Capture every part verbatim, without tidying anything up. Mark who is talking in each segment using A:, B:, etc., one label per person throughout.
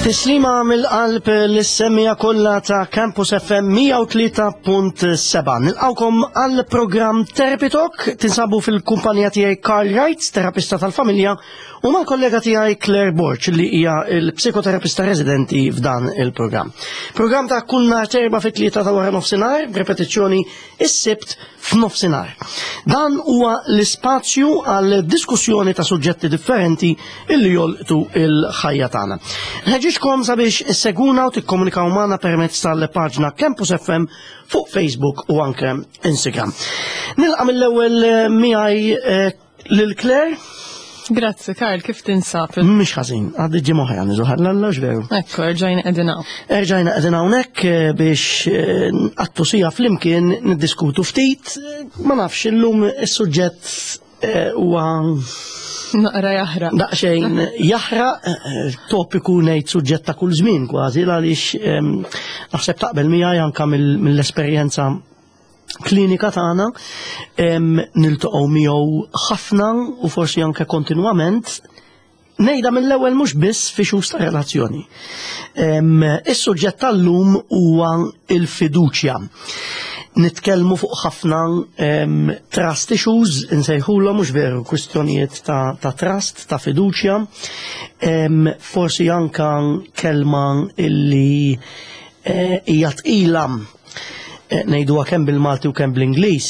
A: Tislima mill-qalb l-semmija kollha ta' Campus F M mija u tlieta punt seba'. Nilqawkom għall-programm Therapy Talk, tinsabu fil-kumpanija tiegħi Carl Wright, terapista tal-familja, u mal-kollega tiegħi Claire Borch li hija l-psikoterapista residenti f'dan il-programm. Programm ta' kull nhar terba' fit-tlieta ta' wara nofsinhar, b'repetizzjoni is-sibt f'nofsinhar. Dan huwa l-ispazju għal diskussjoni ta' suġġetti differenti illi jolqtu il-ħajja tagħna. Ħeġġixkom sabiex isseguna u tikkomunikaw magħna permezz tal-paġna Campus F M fuq Facebook u anke Instagram. Nilqa' mill-ewwel miegħi lil Claire.
B: Grazzi, Karl, kif tinsab?
A: Mhix ħażin, għaddi ġimgħa oħra niżuħar l-alla veru.
B: Ekku, erġajna qegħdin hawn.
A: Erġajna qegħdin hawnhekk biex nqattu sija flimkien niddiskutu ftit, ma nafx illum is-suġġett huwa
B: naqra jaħraq.
A: Daqsxejn jaħraq, topiku ngħid suġġett ta' kull żmien kważi għaliex naħseb taqbel miegħi anke mill-esperjenza klinika tagħna niltaqgħu miegħu ħafna u forsi anke kontinwament ngħidha mill-ewwel mhux biss fi xhus ta' relazzjoni. Is-suġġett tal-lum huwa l-fiduċja. Nitkellmu fuq ħafna trust issues, insejħulhom mhux veru kwistjonijiet ta', ta trust, ta' fiduċja, forsi anke kelma illi hija tqila ngħiduha kemm bil-Malti u kemm bl-Ingliż,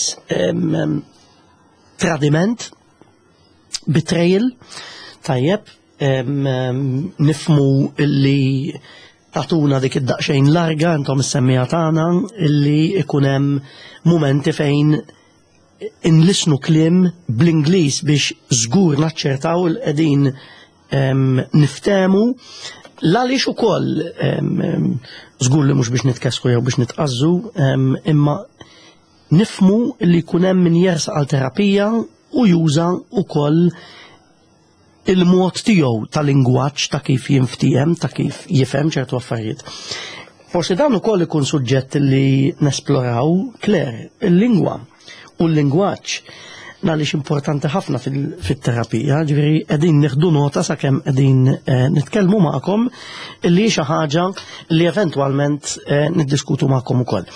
A: tradiment, betrayal, tajjeb, nifmu illi tatuna dik id-daqsxejn larga intom is-semmija tagħna illi ikun hemm mumenti fejn inlisnu kliem bl-Ingliż biex żgur naċċertaw il qegħdin niftehmu l-għaliex ukoll żgur li mhux biex nitkesku jew biex nitqazzu, imma nifmu li jkun hemm min jersaq għal terapija u juża wkoll il-mod tiegħu tal-lingwaġġ ta' kif jinftiehem, ta' kif jifhem ċertu affarijiet. Forsi dan ukoll ikun suġġett li nesploraw, Claire, il-lingwa u l-lingwaġġ għaliex importanti ħafna fit-terapija, ġifieri qegħdin nieħdu nota sakemm qegħdin nitkellmu magħkom illi xi ħaġa li eventwalment niddiskutu magħkom ukoll.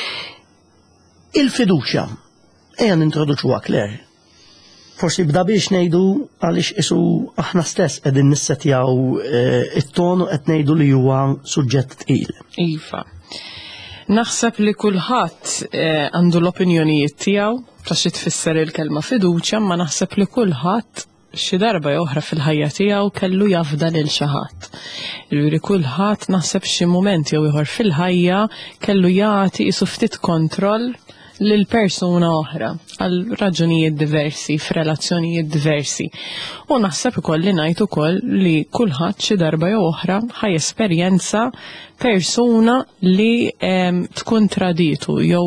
A: Il-fiduċja, ejja nintroduċuha Claire. Forsi bda biex ngħidu għaliex isu aħna stess qegħdin nissettjaw it-ton u qed ngħidu li huwa suġġett tqil.
B: Iva. Naħseb li kulħadd għandu l-opinjonijiet tiegħu ta' xi tfisser il-kelma fiduċja, ma naħseb li kulħadd xi darba jew oħra fil-ħajja tiegħu kellu jafda lil xi ħadd. Jiġifieri kulħadd naħseb xi mument jew ieħor fil-ħajja kellu jagħti qisu ftit kontroll lil persuna oħra għal raġunijiet diversi, f'relazzjonijiet diversi. U naħseb ikolli ngħid ukoll li kulħadd xi darba jew oħra ħaj esperjenza persuna li tkun traditu jew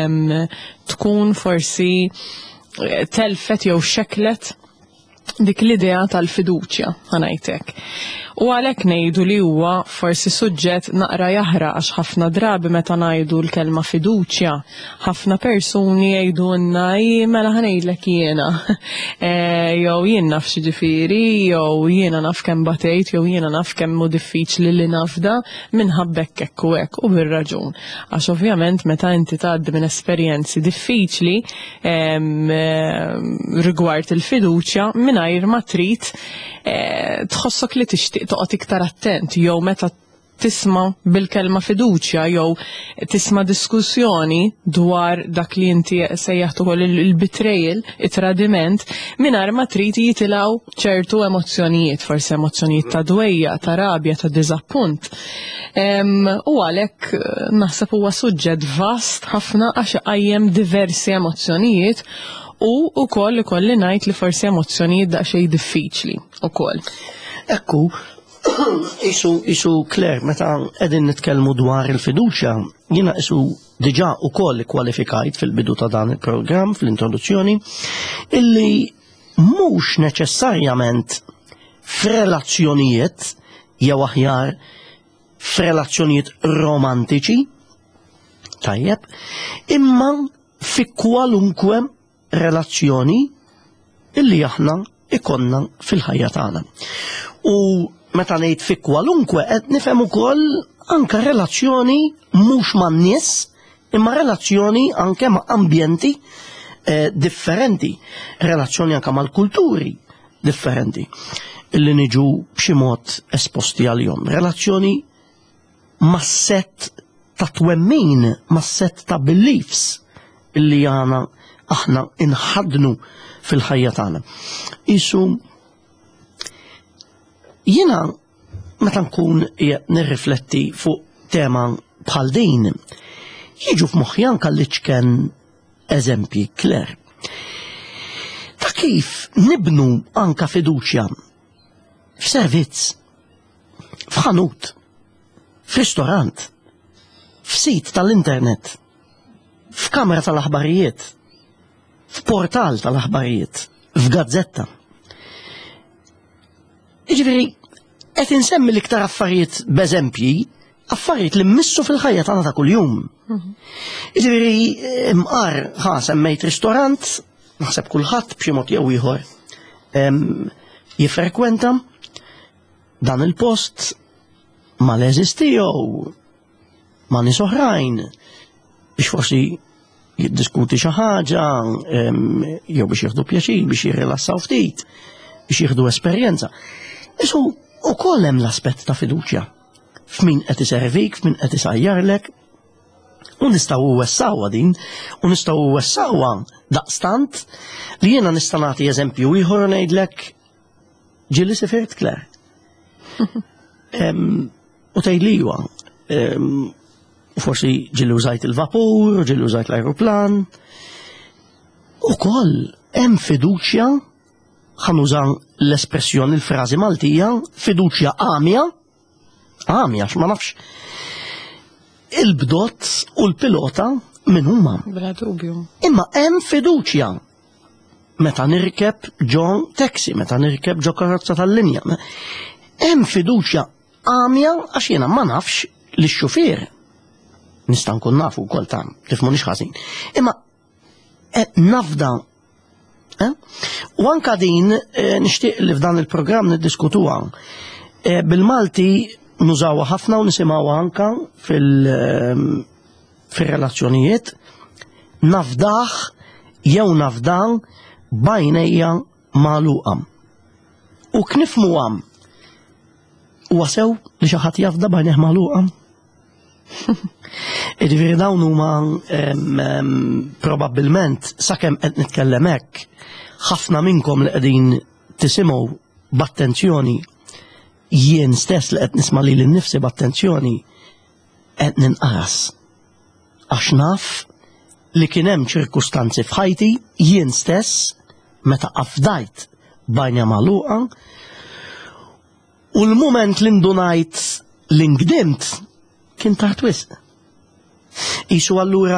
B: tkun forsi telfet jew xeklet dik l-idea tal-fiduċja ħanajtek. U għalhekk ngħidu li huwa forsi suġġett naqra jaħraq għax ħafna drabi meta ngħidu l-kelma fiduċja, ħafna persuni jgħidulna mela ħanejdlek jiena. Jew jien naf xi ġifieri, jew jiena naf kemm batejt, jew jiena naf kemm hu diffiċli li nafda minħabba hekk u hekk u bir-raġun. Għax ovvjament meta inti tgħaddi minn esperjenzi diffiċli rigward il-fiduċja mingħajr ma trid tħossok li tixtieq toqgħod iktar attent, jew meta tisma' bil-kelma fiduċja jew tisma' diskussjoni dwar dak li inti sejjaħtu ukoll il-betrayal, it-tradiment, mingħajr ma trid jitilgħu ċertu emozzjonijiet, forsi emozzjonijiet ta' dwejja, ta' rabja, ta' diżappunt. U għalhekk naħseb huwa suġġett vast ħafna għax iqajjem diversi emozzjonijiet u wkoll ikolli ngħid li forsi emozzjonijiet daqsxejn diffiċli wkoll.
A: Ekku, isu isu Claire, meta qegħdin nitkellmu dwar il-fiduċja, jiena isu diġà ukoll kwalifikajt fil-bidu ta' dan il-programm fl-introduzzjoni illi mhux neċessarjament f'relazzjonijiet jew aħjar f'relazzjonijiet romantiċi, tajjeb, imma fi kwalunkwe relazzjoni illi aħna ikonna fil-ħajja tagħna. U meta ngħid fi kwalunkwe qed nifhem ukoll anke relazzjoni mhux man-nies, imma relazzjoni anke ma' ambjenti eh, differenti, relazzjoni anke mal-kulturi differenti illi niġu b'xi mod esposti għalihom. Relazzjoni ma' set ta' twemmin, ma' set ta' beliefs illi għana aħna inħadnu fil-ħajja tagħna. Isu jiena meta nkun nirrifletti fuq tema bħal din, jiġu f'moħħi anke l-iċken eżempji kler ta' kif nibnu anke fiduċja f'servizz, f'ħanut, f'ristorant, f'sit tal-internet, f'kamra tal-aħbarijiet, f'portal tal-aħbarijiet, f'gazzetta. Jiġifieri qed insemmi l-iktar affarijiet b'eżempji, affarijiet li mmissu fil-ħajja tagħna ta' kuljum. Jiġifieri mqar ħa semmejt ristorant, naħseb kulħadd b'xi mod jew ieħor jifrekwenta dan il-post ma l-eżisti jew ma' nies oħrajn biex forsi jiddiskuti xi ħaġa jew biex jieħdu pjaċir, biex jirrilassaw ftit, biex jieħdu esperjenza. Isu ukoll hemm l-aspett ta' fiduċja f'min qed iservik, f'min qed isajjarlek, u nistgħu wessawha din, u nistgħu wessawha daqstant li jiena nista' nagħti eżempju ieħor ngħidlek ġieli sifirt Claire. U tgħidliwa forsi ġieli użajt il-vapur, ġieli użajt l-ajruplan. Ukoll hemm fiduċja, ħanuża l-espressjoni l-frażi Maltija, fiduċja għamja, għamja x'ma nafx il-bdott u l-pilota minn huma.
B: Bla dubju.
A: Imma hemm fiduċja meta nirkeb ġo taxi, meta nirkeb ġo karozza tal-linja. Hemm fiduċja għamja għax jiena ma nafx li x-xufier. Nista' nkun nafu wkoll ta' tifhmu nix ħażin. Imma nafda u anke din nixtieq li f'dan il-programm niddiskutuha. Bil-Malti nużawha ħafna u nisimgħuha anke fil-relazzjonijiet nafdaħ jew nafdan bajnejja magħluqa. U knifhmuha huwa sew li xi ħadd jafda bajnejh magħluqa. Jiġifieri dawn huma probabbilment sakemm qed nitkellem hekk ħafna minnkom li qegħdin tisimgħu b'attenzjoni jien stess li qed nisma' lili nnifsi b'attenzjoni qed ninqaras għax naf li kien hemm ċirkustanzi f'ħajti jien stess meta qafdajt bajnja magħluqa u l-mument li ndunajt li ngdimt kien tard wisq. Isu allura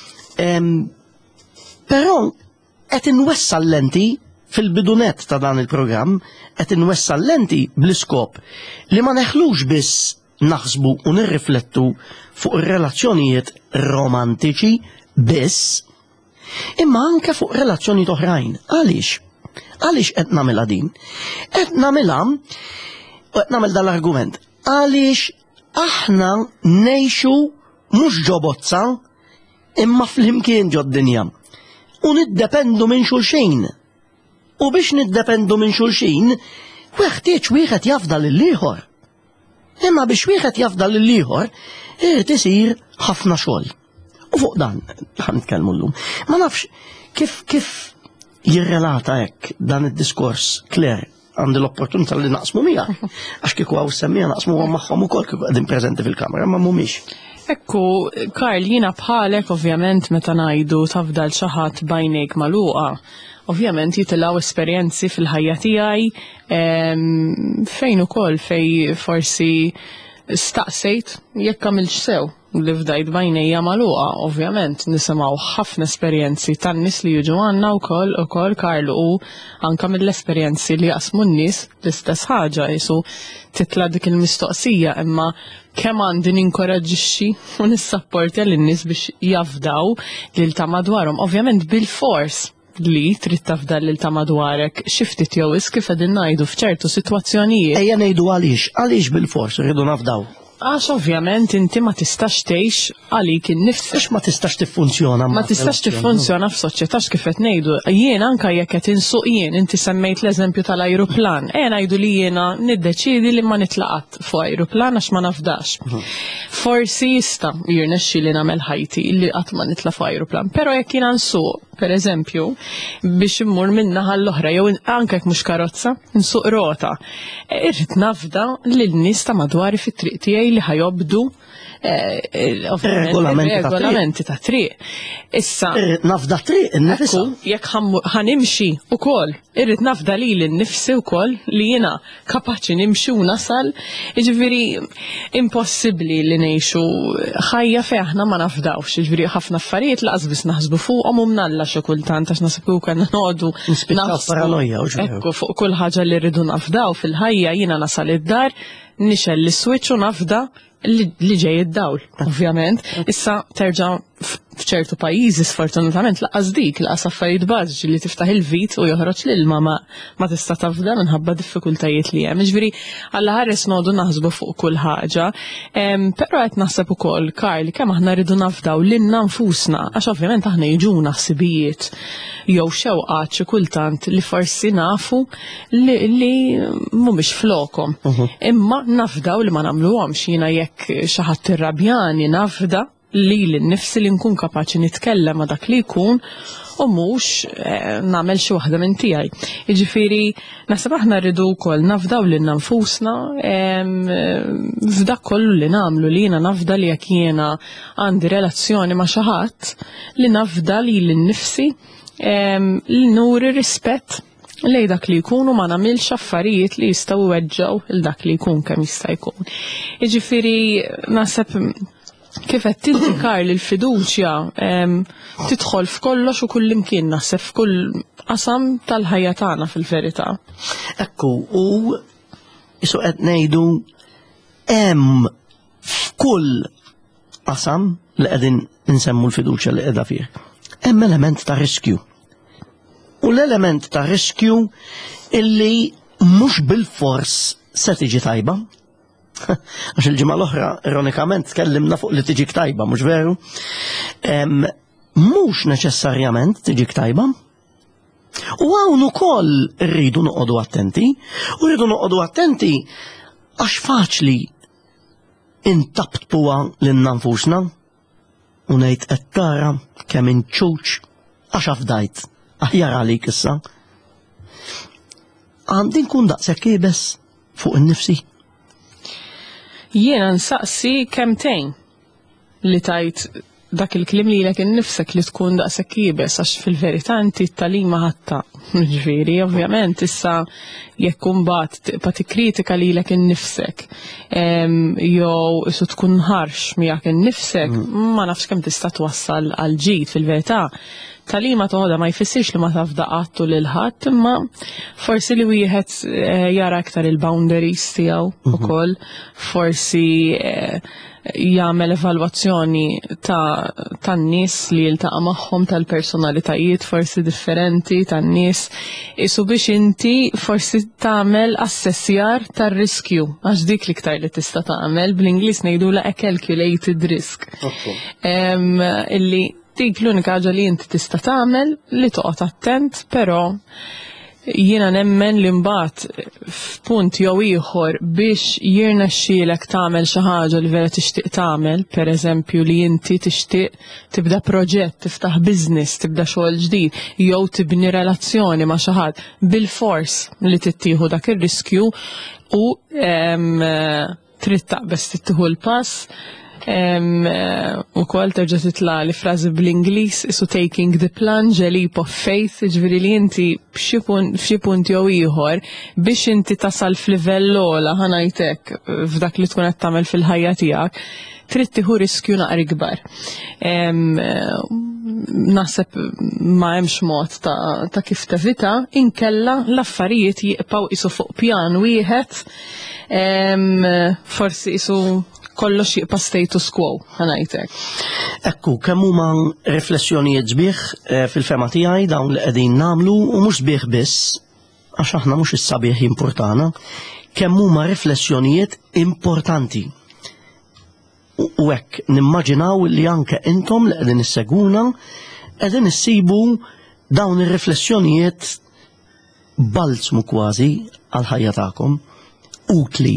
A: però qed inwessa l-lenti fil-bidunet ta' dan il-programm qed inwessa l-lenti bl-iskop li ma neħlux biss naħsbu u nirriflettu fuq ir-relazzjonijiet romantiċi biss, imma anke fuq relazzjoni oħrajn. Għaliex? Għaliex qed nagħmilha din? Qed nagħmilha u qed nagħmel dal-argument. Għaliex aħna ngħixu mhux ġo bozza imma flimkien ġo d-dinja. U niddependu minn xulxin. U biex niddependu minn xulxin, weħtieġ wieħed jafda lill-ieħor. Imma biex wieħed jafda lill-ieħor, irid isir ħafna xogħol. U fuq dan ħan nitkellmu llum. Ma nafx kif kif jirrelata hekk dan id-diskors Claire għandi l-opportunità li naqsmu miegħek. Għax kieku għaw semmija naqsmu magħhom ukoll kieku qegħdin preżenti fil-kamera, ma mhumiex.
B: Ekku, Karl, jiena bħalek ovvjament meta ngħidu tafdal xi ħadd bajnejk magħluqa, ovvjament jitilgħu esperjenzi fil-ħajja tiegħi fejn ukoll fej forsi staqsejt jekk għamilx sew li fdajt bajnejja magħluqa, ovvjament nisimgħu ħafna esperjenzi tan-nies li jiġu għandna wkoll ukoll Karl u anke mill-esperjenzi li jaqsmu n-nies l-istess ħaġa jisu titla' dik il-mistoqsija imma kemm għandi ninkoraġġixxi u nissapporta lin-nies biex jafdaw lil ta' madwarhom. Ovvjament bil-fors li trid tafda lil ta' madwarek xi ftit jew is kif qegħdin ngħidu f'ċertu sitwazzjonijiet.
A: Ejja ngħidu għaliex, għaliex bil-fors rridu nafdaw.
B: Għax ovvjament inti ma tistax tgħix għalik innifsek.
A: Ix ma tistax tiffunzjona
B: ma tistax tiffunzjona f'soċjetà kif qed ngħidu. Jien anke jekk qed insuq jien, inti semmejt l-eżempju tal-ajruplan. E ngħidu li jiena niddeċiedi li ma nitlaqat fuq ajruplan għax ma nafdax. Forsi jista' jirnexxi li nagħmel ħajti li qatt ma nitla' fuq ajruplan. Però jekk jiena nsuq, pereżempju, biex immur minn naħa l-oħra jew anke jekk mhux karozza, nsuq rota. Irrid nafda lil nies ta' madwari fit-triq tiegħi li ħajobdu regolamenti ta' triq. Issa
A: nafda triq innifisha.
B: Jekk ħanimxi wkoll, irrid nafda li l-nifsi wkoll li jiena kapaċi nimxi u nasal, jiġifieri impossibbli li ngħixu ħajja fejn aħna ma nafdawx, jiġifieri ħafna affarijiet laqas biss naħsbu fuqhom u mnalla xi kultant għax naħsbu kellna noqogħdu naħsbu fuq kull ħaġa li rridu nafdaw fil-ħajja jiena nasal id-dar nixel l-switch u nafda li ġej id-dawl, ovvjament. Issa terġa' f'ċertu pajjiżi sfortunatament laqas dik laqas affarijiet bażiċi li tiftaħ il-vit u joħroġ l-ilma ma tista' tafda minħabba diffikultajiet li hemm. Jiġifieri alla ħares noqogħdu naħsbu fuq kull ħaġa. Però qed naħseb ukoll Karl kemm aħna rridu nafdaw lilna nfusna għax ovvjament aħna jiġuna ħsibijiet jew xewqat xi kultant li forsi nafu li mhumiex flokhom. Imma nafdaw li ma nagħmluhomx jiena jekk xi ħadd irrabjani nafda li l-nifsi li nkun kapaċi nitkellem ma dak li jkun u mhux nagħmel xi waħda minn tiegħi. Jiġifieri naħseb aħna rridu wkoll nafdaw lil nfusna f'dak kollu li nagħmlu li jiena nafda li jekk jiena għandi relazzjoni ma' xi ħadd li nafda li l-nifsi li nuri rispett lej dak li jkun u ma nagħmilx affarijiet li jistgħu weġġgħu il dak li jkun kemm jista' jkun. Jiġifieri naħseb kif qed tinti Karl il-fiduċja tidħol f'kollox u kull imkien naħseb f'kull qasam tal-ħajja tagħna fil-verità.
A: Ekku, u isu qed ngħidu hemm f'kull qasam li qegħdin insemmu l-fiduċja li qiegħda fih. Hemm element ta' riskju. U l-element ta' riskju illi mhux bil-fors se tiġi tajba. Għax il-ġimgħa l-oħra ironikament tkellimna fuq li tiġik tajba, mhux veru? Mhux neċessarjament tiġik tajba. U hawn ukoll irridu noqogħdu attenti, u rridu noqogħdu attenti għax faċli intabtuha lil nfusna u ngħid qed tara kemm inċuċ għax afdajt aħjar għalik issa. Għandi nkun daqshekk kiebes fuq innifsi.
B: Jiena nsaqsi kemmtejn li tajt dak il-klim li lek innifsek li tkun daqshekk kiebes għax fil-verità inti t-talima ħatta. Ġifieri, ovvjament issa jekk imbagħad tibqa' tikkritika lilek innifsek jew isu tkun ħarx miegħek innifsek, ma nafx kemm tista' twassal għal ġid fil-verità. Talima toħda ma jfissirx li ma tafda qattu lil ħadd, imma forsi li wieħed jara aktar il-boundaries tiegħu ukoll, forsi jagħmel evalwazzjoni tan-nies li jiltaqa' magħhom tal-personalitajiet forsi differenti tan-nies isu biex inti forsi tagħmel assessjar tar-riskju għax dik l-iktar li tista' tagħmel bl-Ingliż ngħidula a calculated risk. Illi dik l-unika ħaġa li inti tista' tagħmel li toqgħod attent, però jiena nemmen li mbagħad f'punt jew ieħor biex jirnexxielek tagħmel xi ħaġa li vera tixtieq tagħmel, pereżempju li inti tixtieq tibda proġett, tiftaħ business, tibda xogħol ġdid, jew tibni relazzjoni ma' xi ħadd bil-fors li tittieħu dak ir-riskju u trid taqbes tittieħu l-pass. U kol terġa titla li frażi bl-Ingliż isu taking the plunge, a leap of faith, ġviri li inti f'xi punt jew ieħor biex inti tasal f'livell ola ħanajtek f'dak li tkun qed tagħmel fil-ħajja tiegħek, trid tieħu riskju naqri kbar. Naħseb ma hemmx mod ta' kif tevita, inkella l-affarijiet jibqgħu isu fuq pjan wieħed, forsi isu kollox jibqa' status quo, ħanajtek.
A: Ekku, kemm huma riflessjonijiet sbieħ fil-fema tiegħi dawn li qegħdin nagħmlu u mhux sbieħ biss, għax aħna mhux is-sabiħ importana, kemm huma riflessjonijiet importanti. U hekk nimmaġinaw li anke intom li qegħdin isseguna qegħdin issibu dawn ir-riflessjonijiet balzmu kważi għal ħajja tagħkom, utli.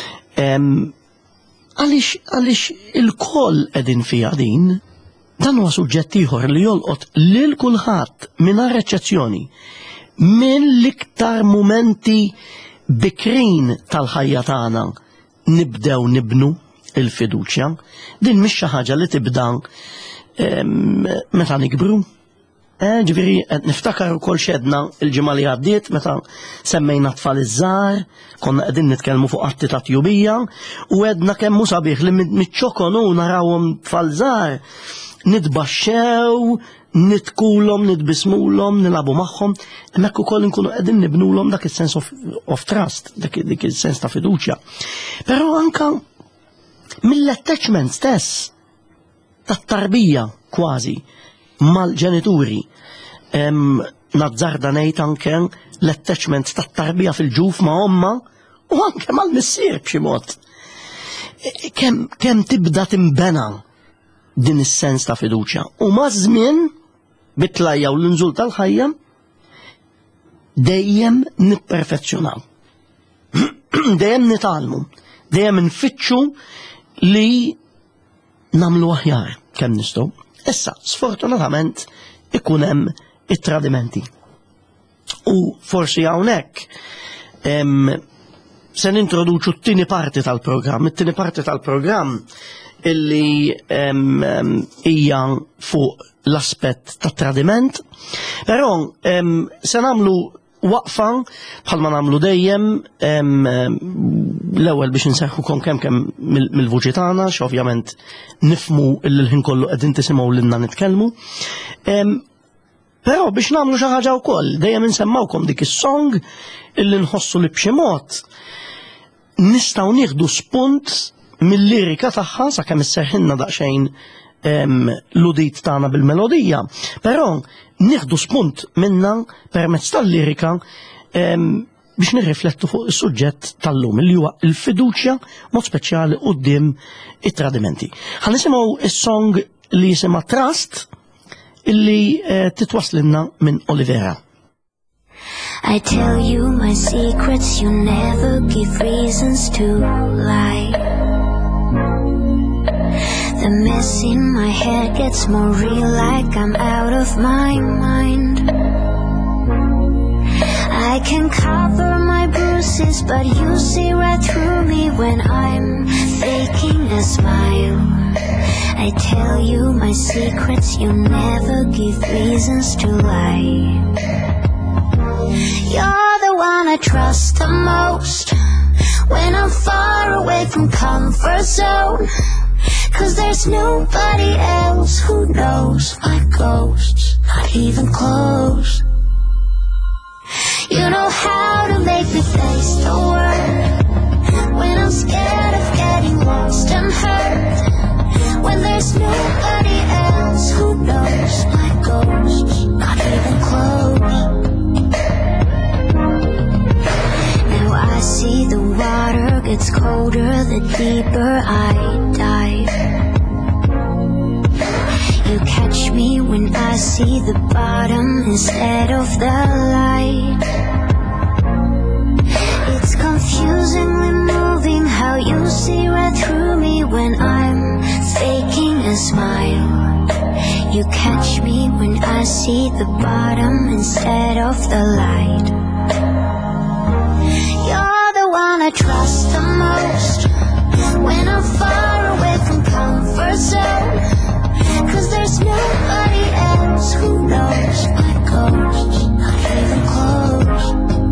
A: Għaliex għaliex il-koll qegħdin fiha din, dan huwa suġġett ieħor li jolqot lil kulħadd mingħajr eċċezzjoni minn l-iktar mumenti bikrin tal-ħajja tagħna nibdew nibnu il-fiduċja. Din mhix xi ħaġa li tibda meta nikbru. Ġifieri qed niftakar ukoll xedna il-ġimgħa li għaddiet meta semmejna tfal iż-żgħar, konna qegħdin nitkellmu fuq atti ta' tjubija u għedna kemm hu sabiħ li miċ-ċokonu narawhom tfal żgħar nitbaxxew, nitkulhom, nitbismulhom, nilagħbu magħhom, hemmhekk ukoll inkunu qegħdin nibnulhom dak is-sense of, of trust, dak dik is-sens ta' fiduċja. Però anke mill-attachment stess tat-tarbija kważi mal-ġenituri. Nazzarda ngħid anke l-attachment tat-tarbija fil-ġuf ma' omma u anke mal-missier b'xi mod. Kemm tibda timbena din is-sens ta' fiduċja. U ma' żmien bit-tlajja u l-inżul tal-ħajja dejjem nipperfezzjonaw. Dejjem nitalmu, dejjem nfittxu li nagħmlu aħjar kemm nistgħu. Issa, sfortunatament, ikun hemm it-tradimenti. U forsi hawnhekk se nintroduċu t-tieni parti tal-programm, it-tieni parti tal-programm illi hija fuq l-aspett tat-tradiment, però se nagħmlu waqfa bħalma nagħmlu dejjem l-ewwel biex inserħukom kemm kemm mill-vuċi tagħna x'ovvjament nifhmu l-ħin kollu qegħdin tisimgħu lilna nitkellmu. Però biex nagħmlu xi ħaġa wkoll dejjem insemmawkom dik is-song illi nħossu li b'xi mod nistgħu nieħdu spunt mill-lirika tagħha sakemm isserħilna daqsxejn l-udit tagħna bil-melodija, però nieħdu spunt minna permezz tal-lirika biex nirriflettu fuq is-suġġett tal-lum li huwa l-fiduċja mod speċjali quddiem it-tradimenti. Ħa nisimgħu is-song li jisimha Trust illi titwaslilna minn Olivera.
C: I tell you my secrets, you never give reasons to lie. The mess in my head gets more real, like I'm out of my mind. I can cover my bruises, but you see right through me when I'm faking a smile. I tell you my secrets, you never give reasons to lie. You're the one I trust the most when I'm far away from comfort zone. Cause there's nobody else who knows my ghosts, not even close. You know how to make me face the world when I'm scared of getting lost and hurt. When there's nobody else who knows my ghosts, not even close. Now I see the water gets colder the deeper I dive. You catch me when I see the bottom instead of the light. It's confusingly moving how you see right through me when I'm faking a smile. You catch me when I see the bottom instead of the light. You're the one I trust the most when I'm far away from comfort zone. Cause there's nobody else who knows my ghosts, not even close.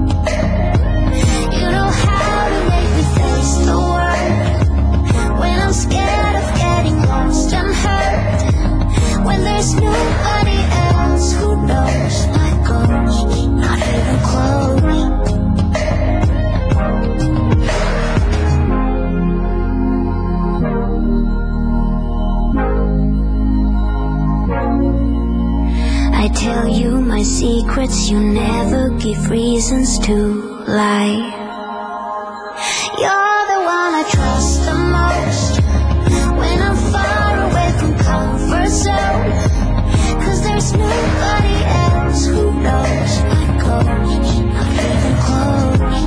C: You know how to make me face the world when I'm scared of getting lost and hurt. When there's nobody else who knows my ghosts, not even close. tell you my secrets, you never give reasons to lie. You're the one I trust the most when I'm far away from comfort zone, 'cause there's nobody else who knows my ghost, not even close.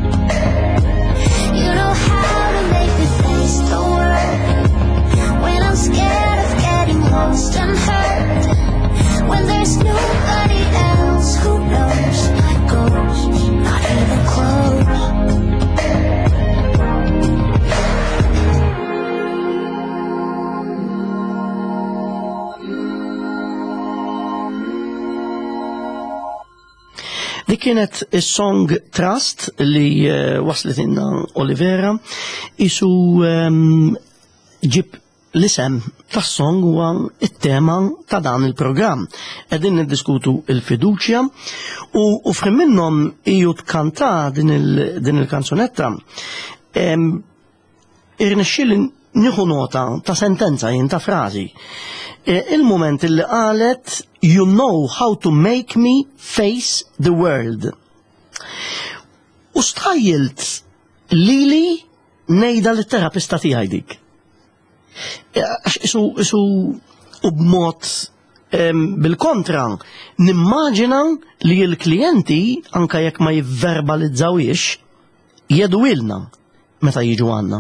C: You know how to make me face the world when I'm scared of getting lost and hurt, when there's nobody else who knows my ghost, not even close.
A: Dik kienet is-song Trust li uh, waslet inna Olivera, isu um, ġib l-isem tas-song huwa it-tema ta' dan il-programm. Qegħdin niddiskutu il-fiduċja u, u frim minnhom hiju tkanta din il-kanzunetta. Um, Irnexxieli nieħu nota ta' sentenza jien ta' frażi. Il-moment li qalet "You know how to make me face the world". U stajjilt lili ngħidha lit-terapista tiegħi dik. Għax isu isu u b'mod bil-kontra nimmaġina li l-klijenti anke jekk ma jivverbalizzawiex jedu ilna meta jiġu għandna.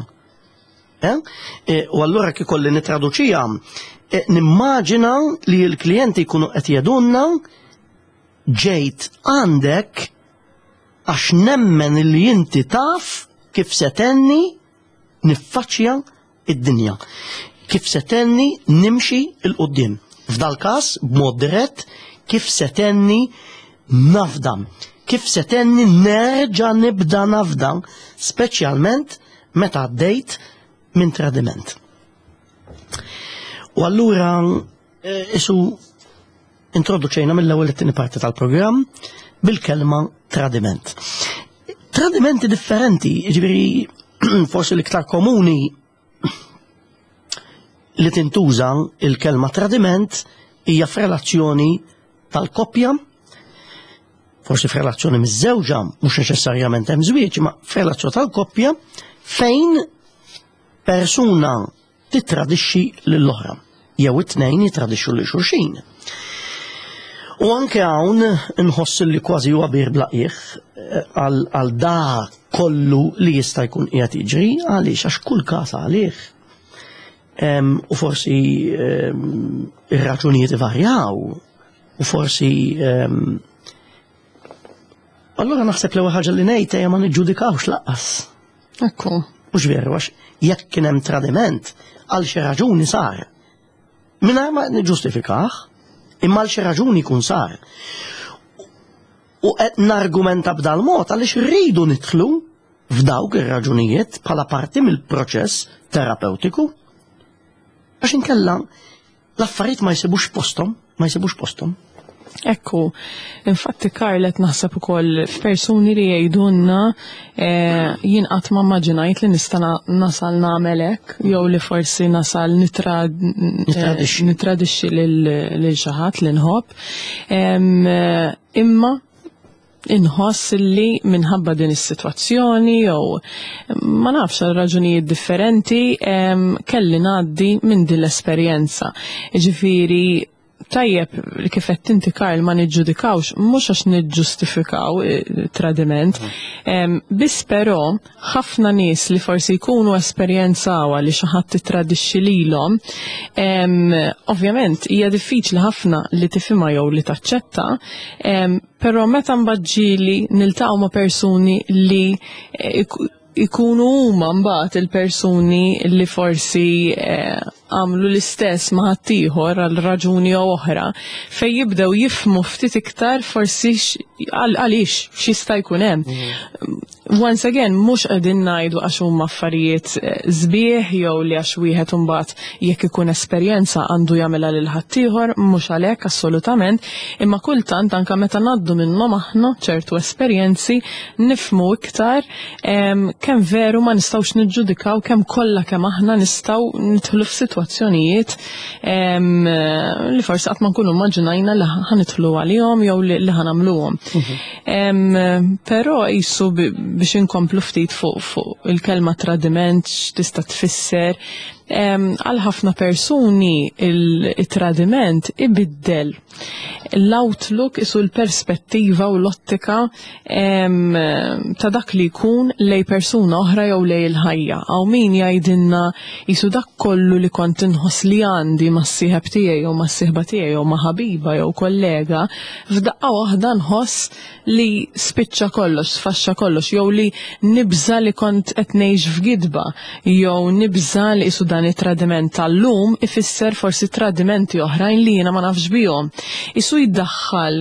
A: U allura kif ikolli nittraduċija nimmaġina li l-klijenti jkunu qed jedunna ġejt għandek għax nemmen li inti taf kif se tenni niffaċċja id-dinja, kif se tenni nimxi il-qudiem. F'dal każ b'mod dirett kif se tenni nafdam, kif se tenni nerġa' nibda nafdam, speċjalment meta għaddejt minn tradiment. U allura isu introduċejna mill-ewwel it-tieni parti tal-programm bil-kelma tradiment. Tradimenti differenti, jiġifieri forsi l-iktar komuni li tintuża il-kelma tradiment hija f'relazzjoni tal-koppja, forsi f'relazzjoni miż-żewġa, mhux neċessarjament hemm żwieġ, ma f'relazzjoni tal-koppja fejn persuna titradixxi lill-oħra, jew it-tnejn jitradixxu lil xulxin. U anke hawn inħoss li kważi huwa bir blaqih għal da kollu li jista' jkun qiegħed jiġri għaliex għax kull każ għalih. U forsi ir-raġunijiet ivarjaw, u forsi allura naħseb l-ewwel ħaġa li ngħid hija ma niġġudikawx laqqas.
B: Ekku.
A: Mhux veru għax jekk kien hemm tradiment għal xi raġuni sar. Mingħajr ma niġġustifikah, imma għal xi raġuni jkun sar. U qed nargumenta b'dal mod għaliex rridu nidħlu f'dawk ir-raġunijiet bħala parti mill-proċess terapeutiku. Għax inkella l-affarijiet ma jsibux posthom, ma jsibux posthom.
B: Ekku, infatti Karlet naħseb ukoll f'persuni li jgħidulna jien qatt ma immaġinajt li nista' nasal nagħmel hekk, jew li forsi nasal nitradixxi lil xi ħadd li nħobb. Imma inħoss li minħabba din is-sitwazzjoni jew ma nafx għal raġunijiet differenti kelli ngħaddi minn din l-esperjenza. Jiġifieri tajjeb li kif qed inti Karl ma niġġudikawx mhux għax niġġustifikaw tradiment, biss però ħafna nies li forsi jkunu esperjenzaw li xi ħadd titradixxi lilhom, ovvjament hija diffiċli ħafna li tifhimha jew li taċċetta, però meta mbagħad ġieli niltaqgħu ma' persuni li ikunu huma mbagħad il-persuni li forsi għamlu l-istess ma' ħaddieħor għal raġuni oħra fejn jibdew jifhmu ftit iktar forsi għaliex x'jista' jkun hemm. Once again, mhux qegħdin ngħidu għax huma affarijiet sbieħ jew li għax wieħed imbagħad jekk ikun esperjenza għandu jagħmilha lil ħaddieħor, mhux għalhekk assolutament, imma kultant anke meta ngħaddu minnhom aħna ċertu esperjenzi nifhmu iktar kemm veru ma nistgħux niġġudikaw kemm kollha kemm aħna nistgħu nidħlu f'sitwazzjoni sitwazzjonijiet li forsi qatt ma nkunu immaġinajna li ħanidħlu għalihom jew li ħanamluhom. Però qisu biex inkomplu ftit fuq il-kelma tradiment x'tista' tfisser, għal ħafna persuni il-tradiment ibiddel l-outlook isu l-perspettiva u l-ottika ta' dak li jkun lej persuna oħra jew lej il-ħajja. Għaw min jgħidilna isu dak kollu li kont inħoss li għandi ma' s-sieħeb tiegħi jew ma' s-sieħba tiegħi jew ma' ħabiba jew kollega, f'daqqa waħda nħoss li spiċċa kollox, sfaxxa kollox, jew li nibża li kont qed ngħix f'gidba, jew nibża li isu dan it-tradiment tal-lum ifisser forsi tradimenti oħrajn li jiena ma nafx bihom. Isu jiddaħħal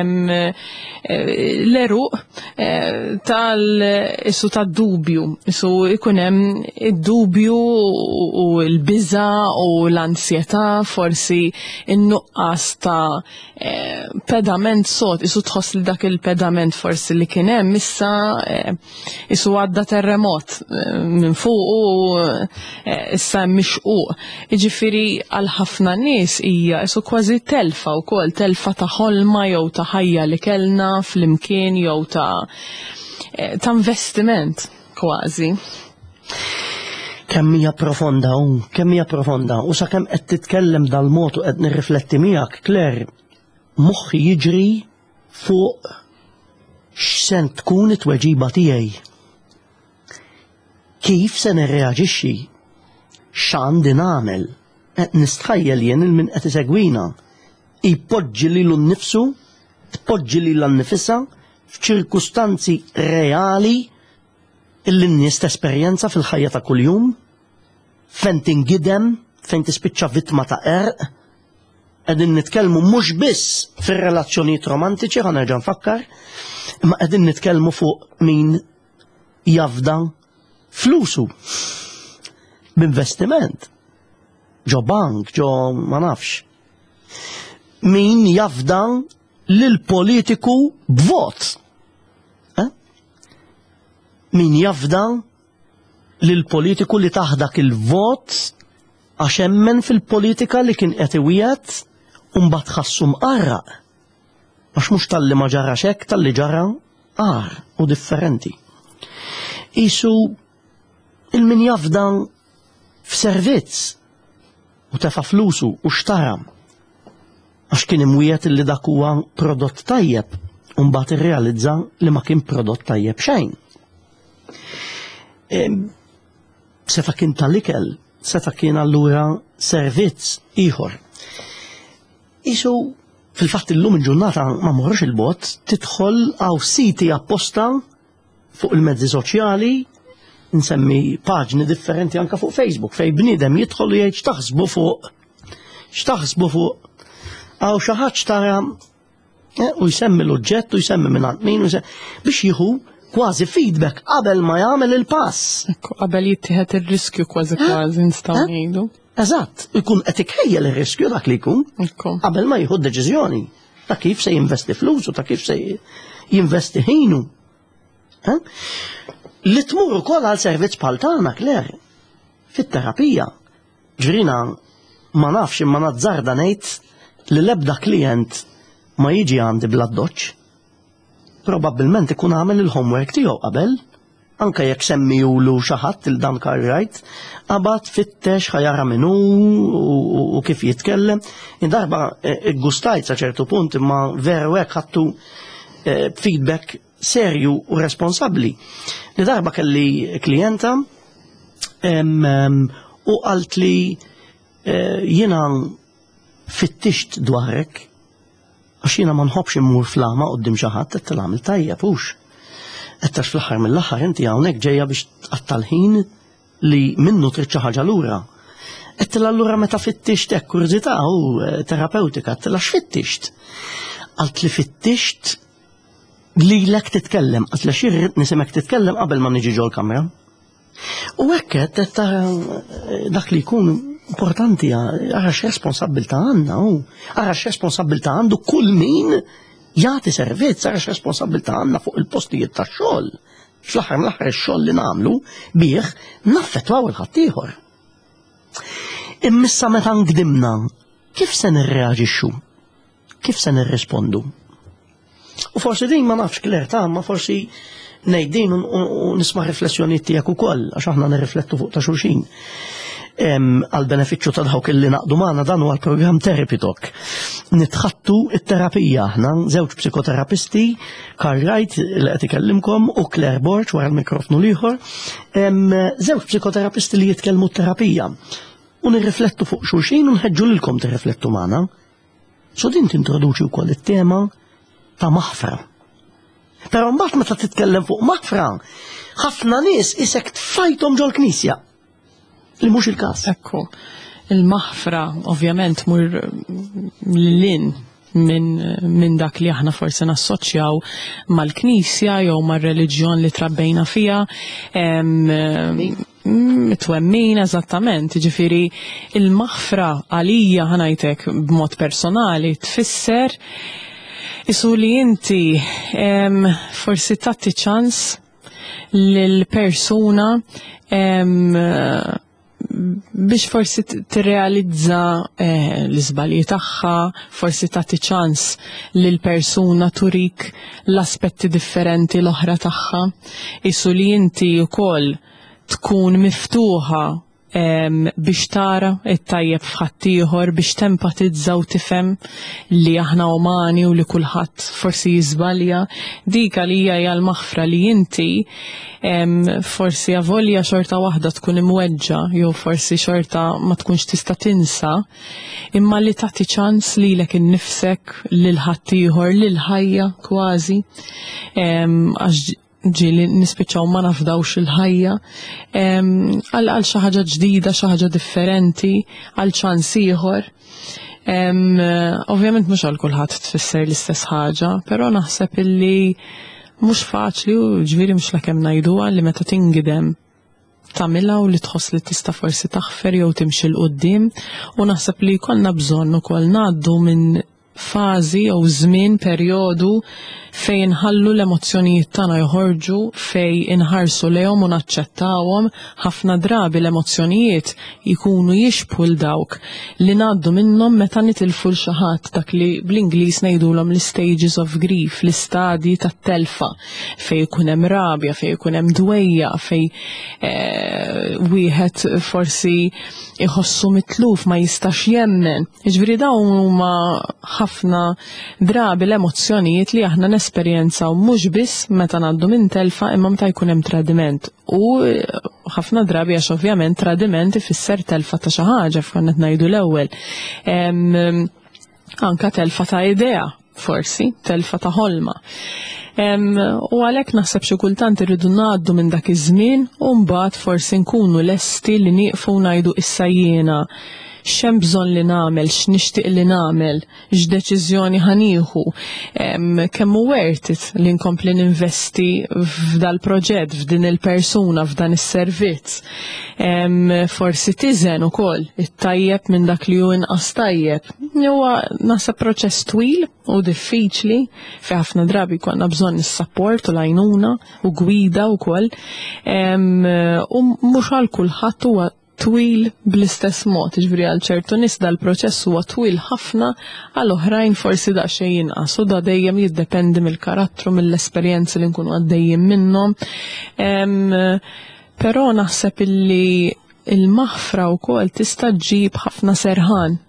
B: l-eruq tal-isu tad-dubju, isu ikun hemm id-dubju u l-biża u l-ansjetà, forsi in-nuqqas ta' pedament sod, isu tħoss li dak il-pedament forsi li kien hemm issa isu għadda terremot minn fuq u issa mixquq. Jiġifieri għal ħafna nies hija isu kważi telfa wkoll, telfa ta' ħolma jew ta' ħajja li kellna flimkien jew ta' ta' investiment kważi.
A: Kemm hija profonda u kemm hija profonda u sakemm qed titkellem dal-mod u qed nirrifletti miegħek, Claire, moħħi jiġri fuq x'se tkun it-tweġiba tiegħi. Kif se nirreaġixxi? X'għandi nagħmel? Qed nistħajjel jien il min qed isegwina. Jpoġġi lilu nnifsu, tpoġġi lilha nnifisha f'ċirkustanzi reali illi n-nies tesperjenza fil-ħajja ta' kuljum, fejn tingidem, fejn tispiċċa vittma ta' erq, qegħdin nitkellmu mhux biss fir-relazzjonijiet romantiċi, ħa nerġa' nfakkar, imma qegħdin nitkellmu fuq min jafda flusu b'investiment, ġo bank, ġo ma nafx. Min jafda lil politiku b'vot. Min jafda lil politiku li taħdak il-vot għax hemmen fil-politika li kien qed iwiegħed u mbagħad ħassu mqarraq. Għax mhux talli ma ġara xekk, talli ġara għar u differenti. Isu il-min jafda f'servizz u tefa' flusu u xtara għax kien imwiegħed li dak huwa prodott tajjeb u mbagħad irrealizza li ma kien prodott tajjeb xejn. Seta kien tal-ikel, seta kien allura servizz ieħor. Isu fil-fatt illum il-ġurnata ma morrux il-bot, tidħol għaw siti apposta fuq il-mezzi soċjali, nsemmi paġni differenti anka fuq Facebook, fej bniedem jidħol u jgħid x'taħsbu fuq x'taħsbu fuq għaw xi ħadd tara u jsemmi l-oġġett u jsemmi minn min biex jieħu kważi feedback qabel ma jagħmel il-pass.
B: Qabel jittieħed ir-riskju kważi kważi nistgħu ngħidu.
A: Eżatt, ikun qed ikħejjel ir-riskju dak li jkun qabel ma jieħu deċiżjoni ta' kif se jinvesti flus u ta' kif se jinvesti ħinu. Li tmur ukoll għal servizz bħal tagħna, Claire, fit-terapija. Ġrina ma nafx imma nazzarda ngħid li l-ebda klient ma jiġi għandi bla doċċ. Probabbilment ikun għamel il-homework tiegħu qabel, anke jekk semmijulu xi ħadd il dan karrajt, qabad fittex ħajara minnu u kif jitkellem. Darba gustajt sa ċertu punt imma veru hekk ħadtu feedback serju u responsabbli. Li darba kelli klijenta u qalt li jiena fittixt dwarek għax jiena ma nħobbx immur flama qudiem xi ħadd qed tagħmel tajjeb hux. Qed fl-aħħar mill-aħħar inti hawnhekk ġejja biex tqattal ħin li minnu trid xi ħaġa lura. Qed allura meta fittixt hekk kurżità u terapeutika qed x'fittixt. Qalt li fittixt lilek titkellem, qalt li xirrid nisimek titkellem qabel ma niġi ġol kamra. U hekk qed tara dak li jkun importanti, għara x-responsabilta għanna, għara x-responsabilta għandu kull min jagħti servizz, għara x-responsabilta għanna fuq il-postijiet ta' xogħol. Fl-aħħar mill-aħħar ix-xogħol li nagħmlu bih naffettwaw il-ħaddieħor. Immissa meta ngdimna, kif se nirreaġixxu? Kif se nirrispondu? U forsi din ma nafx Claire ta' ma forsi ngħid u nisma' riflessjonijiet tiegħek ukoll għax aħna nirriflettu fuq ta' xulxin. Għal benefiċċju ta' dawk illi naqdu magħna dan huwa l-programm Therapy Talk. Nitħattu t-terapija aħna, żewġ psikoterapisti, Carl Wright li qed ikellimkom u Claire Borch wara l-mikrofonu l-ieħor, żewġ psikoterapisti li jitkellmu t-terapija. U nirriflettu fuq xulxin u nħeġġu lilkom tirriflettu magħna. So din tintroduċi wkoll it-tema ta' maħfra. Però mbagħad meta titkellem fuq maħfra, ħafna nies isek tfajthom ġol knisja. Li mhux il-każ.
B: Ekku. Il-maħfra ovvjament mur lin minn min dak li aħna forsi nassoċjaw mal-Knisja jew mar-reliġjon li trabbejna fiha. Mitwemmin eżattament, ġifieri il-maħfra għalija ħanajtek b'mod personali tfisser isu li inti forsi tagħti ċans lill-persuna biex forsi tirrealizza l-iżbalji tagħha, forsi tagħti ċans lil persuna turik l-aspetti differenti l-oħra tagħha, isu li inti wkoll tkun miftuħa biex tara it-tajjeb f'ħaddieħor, biex tempatizza u tifhem li aħna umani u li kulħadd forsi jiżbalja. Dik għalija hija l-maħfra li inti forsi avolja xorta waħda tkun imweġġa jew forsi xorta ma tkunx tista' tinsa, imma li tagħti ċans lilek innifsek lil ħaddieħor lil ħajja kważi għax ġili nispiċaw ma nafdawx il-ħajja għal xi ħaġa ġdida, xi ħaġa differenti, għal ċans ieħor. Ovvjament mhux għal kulħadd tfisser l-istess ħaġa, però naħseb illi mhux faċli u ġifieri mhux l-kemm ngħiduha li meta tingidem tagħmilha u li tħoss li tista' forsi taħfer jew timxi l quddiem u naħseb li jkollna bżonn ukoll ngħaddu minn fażi jew żmien perjodu fejn ħallu l-emozzjonijiet tagħna joħorġu, fejn inħarsu lejhom u naċċettawhom. Ħafna drabi l-emozzjonijiet jkunu jixbħu l dawk li ngħaddu minnhom meta nitilfu l xi ħadd, dak li bl-Ingliż ngħidulhom l-stages of grief, l-istadji tat-telfa, fejn ikun hemm rabja, fejn ikun hemm dwejja, fejn wieħed forsi iħossu mitluf ma jistax jemmen. Jiġifieri dawn huma ħafna drabi l-emozzjonijiet li aħna nesperjenzaw mhux biss meta ngħaddu minn telfa imma meta jkun hemm tradiment. U ħafna drabi għax ovvjament tradiment ifisser telfa ta' xi ħaġa f'konna qed ngħidu l-ewwel. Anka telfa ta' idea, forsi, telfa ta' ħolma. U għalhekk naħseb xi kultant irridu ngħaddu minn dak iż-żmien u mbagħad forsi nkunu lesti li nieqfu ngħidu issa jiena x'hemm bżonn li nagħmel, x'nixtieq li nagħmel, x'deċiżjoni ħanieħu, kemm hu worth it li nkompli ninvesti f'dal proġett, f'din il-persuna, f'dan is-servizz. Forsi tiżen ukoll it-tajjeb minn dak li hu inqas tajjeb. Huwa naħseb proċess twil u diffiċli fi ħafna drabi konna bżonn is-sapport u l-għajnuna u gwida wkoll. U mhux għal kulħadd huwa twil bl-istess mod, ġifieri għal ċertu nies dal-proċess huwa twil ħafna, għal oħrajn forsi daqsxejn inqas u da dejjem jiddependi mill-karattru, mill-esperjenzi li nkunu għaddejjin minnhom. Però naħseb illi il-maħfra wkoll tista' ġġib ħafna serħan.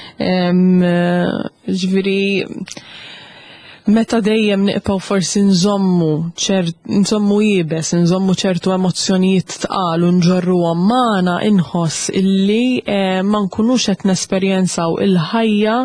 B: Ġifieri meta dejjem niqpaw forsi nżommu nżommu jibes, nżommu ċertu emozzjonijiet tqal u nġorruhom magħna inħoss illi ma nkunux qed nesperjenzaw il-ħajja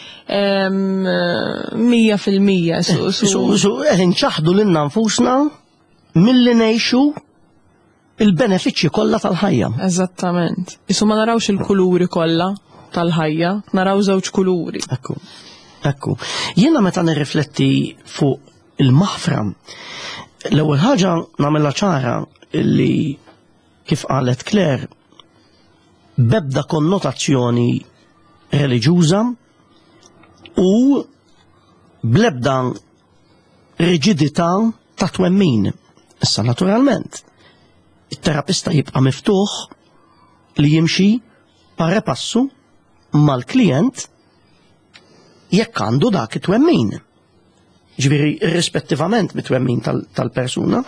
B: mija fil-mija.
A: Qed inċaħdu lilna nfusna milli ngħixu il-benefiċċji kollha tal-ħajja.
B: Eżattament. Isu ma narawx il-kuluri kollha tal-ħajja, naraw żewġ kuluri.
A: Ekku. Ekku, jiena meta nirrifletti fuq il-maħfra, l-ewwel ħaġa nagħmilha ċara illi kif qalet Claire b'ebda konnotazzjoni reliġjuża u bl-ebda riġidità ta' twemmin. Issa naturalment it-terapista jibqa' miftuħ li jimxi pare passu mal-klient jekk għandu dak it-twemmin. Ġifieri irrispettivament mit-twemmin tal-persuna.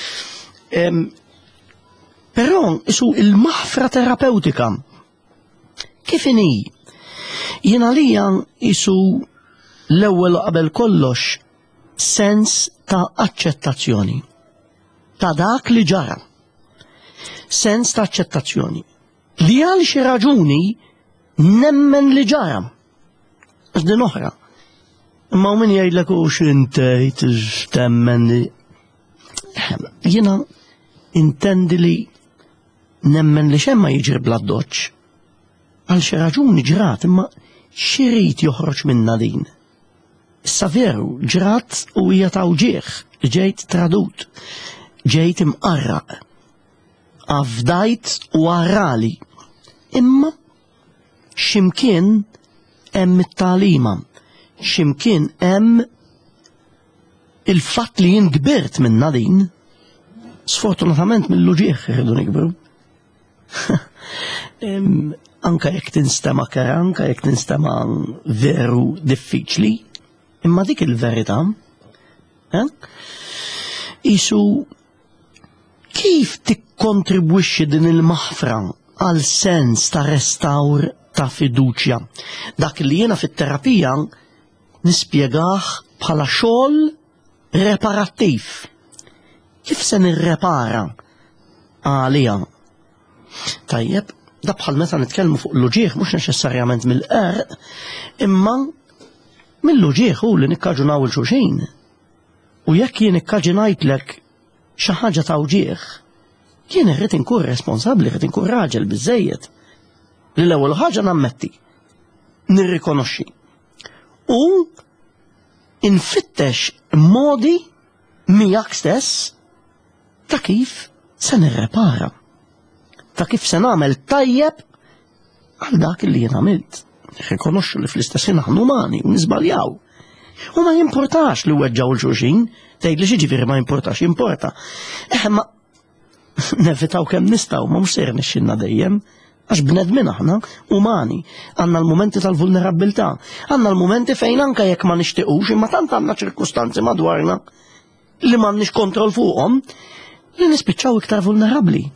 A: Però isu il-maħfra terapeutika kif inhi jien għalija isu l-ewwel qabel kollox sens ta' aċċettazzjoni ta' dak li ġara. Sens ta' aċċettazzjoni li għal xi raġuni nemmen li ġara. Din oħra. Imma min jgħidlek u x'intejt temmen li jiena intendi li nemmen li xemma jiġri bla doċċ. Għal xi raġuni ġrat imma xi rid joħroġ minna din. Issa veru ġrat u hija tawġieħ, ġejt tradut, ġejt imqarraq, għafdajt u għarrali. Imma ximkien hemm it-talima, ximkien hemm il-fatt li jien kbirt minna din, sfortunatament mill-luġieħ irridu nikbru. Anka jekk tinstema kera, anka jekk tinstema veru diffiċli, imma dik il-verità, isu kif tikkontribwixxi din il-maħfra għal sens ta' restawr ta' fiduċja. Dak li jiena fit-terapija nispjegah bħala xogħol reparattiv. Kif se nirrepara għalija? Tajjeb, da bħal meta nitkellmu fuq l-luġieħ mhux neċessarjament mill-qerq, imma mill-luġieħ hu li nikkaġunaw il-xulxin. U jekk jien ikkaġinajtlek xi ħaġa ta' uġieħ, jien irrid inkun responsabbli, irrid inkun raġel biżżejjed. Li l-ewwel ħaġa nammetti, nirrikonoxxi. U infittex modi miegħek stess ta' kif se nirrepara. Ta' kif se nagħmel tajjeb għal dak li jien għamilt. Nirrikonoxxu li fl-istess ħin aħna umani u nisbaljaw. U ma jimportax li weġġaw il-xulxin, tgħidli xi ġifieri ma jimportax, jimporta. Eh ma nevitaw kemm nistgħu, ma mhux sejr nixxilna dejjem, għax bnedmin aħna umani, għandna l-momenti tal-vulnerabilità, għandna l-momenti fejn anke jekk ma nixtiequx, imma tant għandna ċirkustanzi madwarna li m'għandniex kontroll fuqhom li nispiċċaw iktar vulnerabbli.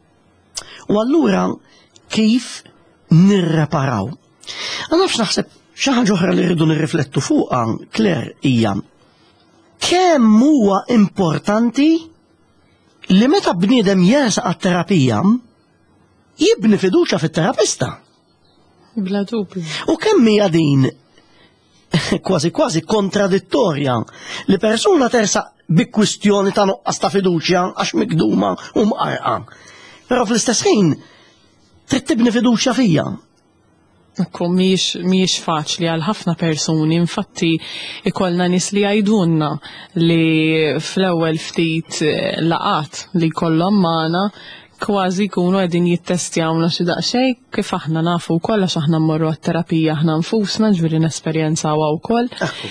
A: U allura kif nirreparaw? Għana naħseb xi ħaġa oħra li rridu nirriflettu fuqha, Claire, hija kemm huwa importanti li meta bniedem jersaq għat-terapija jibni fiduċja fit-terapista.
B: Bla dubju.
A: U kemm hija din kważi kważi kontradittorja li persuna tersaq bi kwistjoni ta' nuqqas ta' fiduċja għax mikduma u mqarqa. Però fl-istess ħin trid tibni fiduċja fija.
B: Ekku, miex faċli għal ħafna persuni, infatti ikollna nis li għajdunna li fl-ewwel ftit laqat li kollhom magħna kważi jkunu qegħdin jittestjawna xi daqsxejn kif aħna nafu wkoll għax aħna mmorru għat-terapija aħna nfusna ġifieri nesperjenzawha wkoll.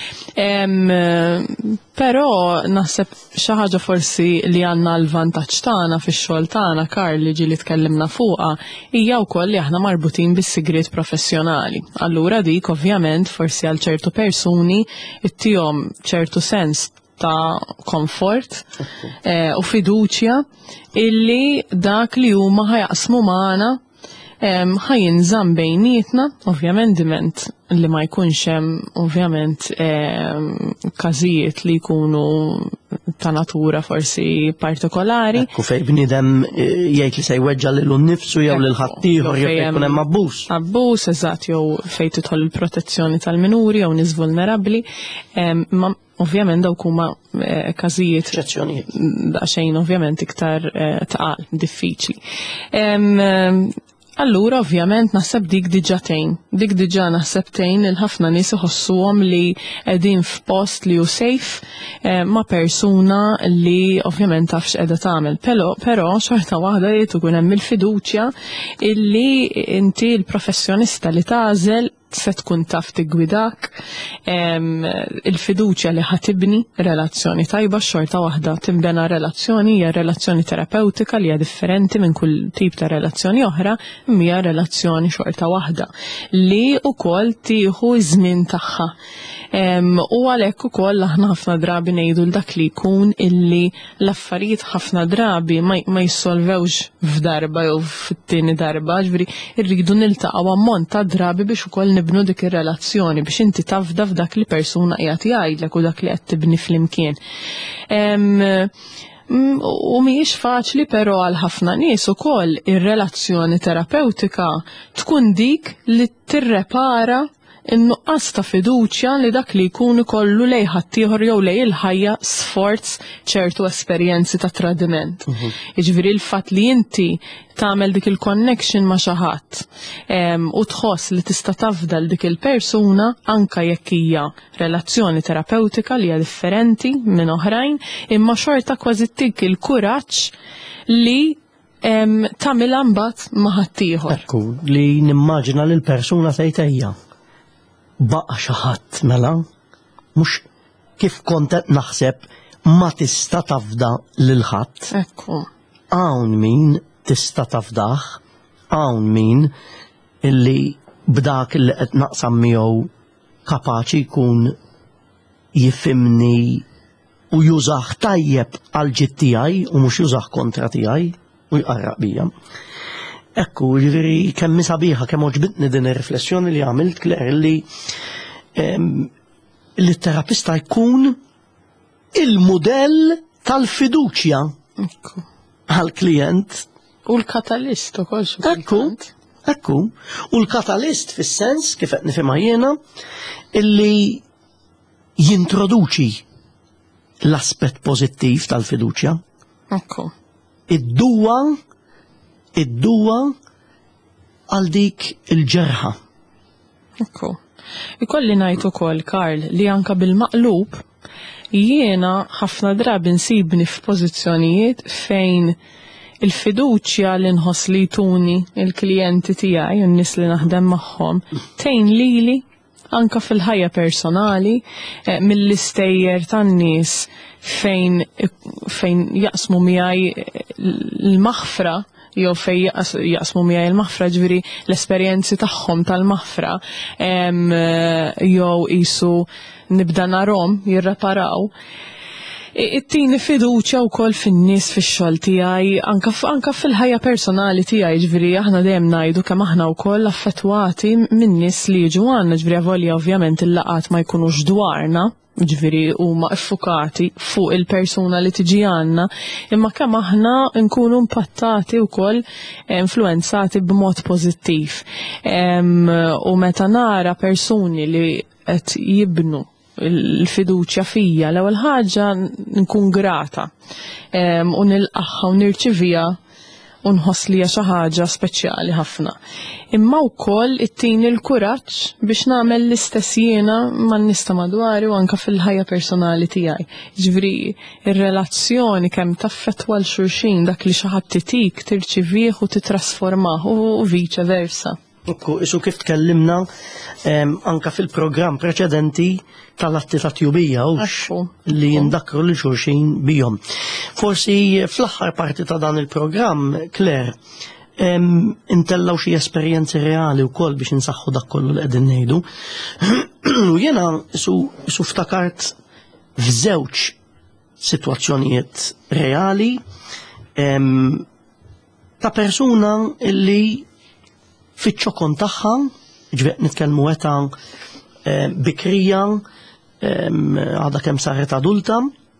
B: Però naħseb xi ħaġa forsi li għandna l-vantaġġ tagħna fix-xogħol tagħna Karl li ġieli tkellimna fuqha hija wkoll li aħna marbutin bis-sigriet professjonali. Allura dik ovvjament forsi għal ċertu persuni ittihom ċertu sens ta' komfort u fiduċja illi dak li huma ħajaqsmu magħna ħajinżamm bejnietna, ovvjament diment li ma jkunx hemm ovvjament każijiet li jkunu ta' natura forsi partikolari.
A: U fejn bniedem jgħid li se jweġġa' lilu nnifsu jew lil ħaddieħor jew jkun hemm abbuż.
B: Abbuż, eżatt, jew fejn tidħol il-protezzjoni tal-minuri jew nies vulnerabbli. Ovvjament dawk huma każijiet daqsxejn ovvjament iktar tqal, diffiċli. Allura ovvjament naħseb dik diġà tgħin, dik diġà naħseb tgħin il ħafna nies iħossuhom li qegħdin f'post li hu safe ma' persuna li ovvjament taf x'qiegħda tagħmel. Però xorta waħda jrid ikun hemm il-fiduċja illi inti l-professjonista li tagħżel se tkun taf tigwidak, il-fiduċja li ħatibni relazzjoni tajba xorta waħda timbena relazzjoni hija relazzjoni terapeutika li hija differenti minn kull tip ta' relazzjoni oħra, hija relazzjoni xorta waħda li wkoll tieħu żmien tagħha. U għalhekk ukoll aħna ħafna drabi ngħidu l-dak li jkun illi l-affarijiet ħafna drabi ma jissolvewx f'darba jew fit-tieni darba, ġifieri rridu niltaqgħu ammont ta' drabi biex ukoll nibnu dik ir-relazzjoni biex inti tafda f'dak li persuna qiegħed jgħidlek u dak li qed tibni flimkien. U mhijiex faċli però għal ħafna nies ukoll ir-relazzjoni terapeutika tkun dik li tirrepara in-nuqqas ta' fiduċja li dak li jkun ikollu lejn ħaddieħor jew lejn il-ħajja sforz ċertu esperjenzi ta' tradiment. Jiġifieri l-fatt li inti tagħmel dik il-connection ma' xi ħadd u tħoss li tista' tafdal dik il-persuna anke jekk hija relazzjoni terapeutika li hija differenti minn oħrajn, imma xorta kważi tik il-kuraġġ li tagħmilha mbagħad ma' ħaddieħor.
A: Ekku li nimmaġina li l-persuna tgħidejja baqa' xi ħadd mela, mhux kif kont qed naħseb ma tista' tafda lil ħadd.
B: Ekku.
A: Hawn min tista' tafdah, hawn min illi b'dak illi qed naqsam miegħu kapaċi jkun jifhimni u jużah tajjeb għal ġid tiegħi u mhux jużah kontra tiegħi u jqarraq bija. Ekku, ġifieri kemm sabiħa kemm oġbitni din ir-riflessjoni li għamilt Claire li li t-terapista jkun il-mudell tal-fiduċja għall-klijent.
B: U l-katalist ukoll xi
A: Ekku, ekku. U l-katalist fis-sens kif qed nifhimha jiena illi jintroduċi l-aspett pożittiv tal-fiduċja.
B: Ekku.
A: Id-duwa id-duwa għal dik il-ġerħa.
B: Ekku. Ikolli ngħid ukoll Karl li anke bil-maqlub jiena ħafna drabi nsibni f'pożizzjonijiet fejn il-fiduċja li nħoss li jtuni il-klijenti tiegħi u n-nies li naħdem magħhom tgħin lili anke fil-ħajja personali mill-istejjer tan-nies fejn fejn jaqsmu miegħi l-maħfra jew fej jaqsmu miegħi l-maħfra ġifieri l-esperjenzi tagħhom tal-maħfra jew qisu nibda narhom jirreparaw. It-tieni fiduċja wkoll fin-nies fix-xogħol tiegħi anke fil-ħajja personali tiegħi ġifieri aħna dejjem ngħidu kemm aħna wkoll affettwati minn nies li jiġu għandna ġifieri avolja ovvjament il-laqat ma jkunux dwarna. Ġifieri huma effukati fuq il-persuna li tiġi għandna, imma kemm aħna nkunu impattati wkoll influenzati b'mod pożittiv. U meta nara persuni li qed jibnu l-fiduċja fija l-ewwel ħaġa nkun grata u nilqaħħa u nirċivija u nħoss li hija xi ħaġa speċjali ħafna. Imma wkoll ittini l-kuraġġ biex nagħmel l-istess jiena man-nies ta' madwari u anke fil-ħajja personali tiegħi. Ġifieri ir-relazzjoni kemm taffettwa l xulxin dak li xi ħadd titik tirċivih u titrasformah u vice versa.
A: Ekku, isu kif tkellimna anke fil-programm preċedenti tal-atti ta' tjubija li jindakru li xulxin bijom. Forsi fl-aħħar parti ta' dan il-programm, Claire, intellaw xi esperjenzi reali wkoll biex insaħħu dak kollu li qegħdin ngħidu. U jiena isu ftakart f'żewġ sitwazzjonijiet reali ta' persuna illi fiċ-ċokon tagħha, ġifieri nitkellmu weta bikrija għadha kemm saret adulta,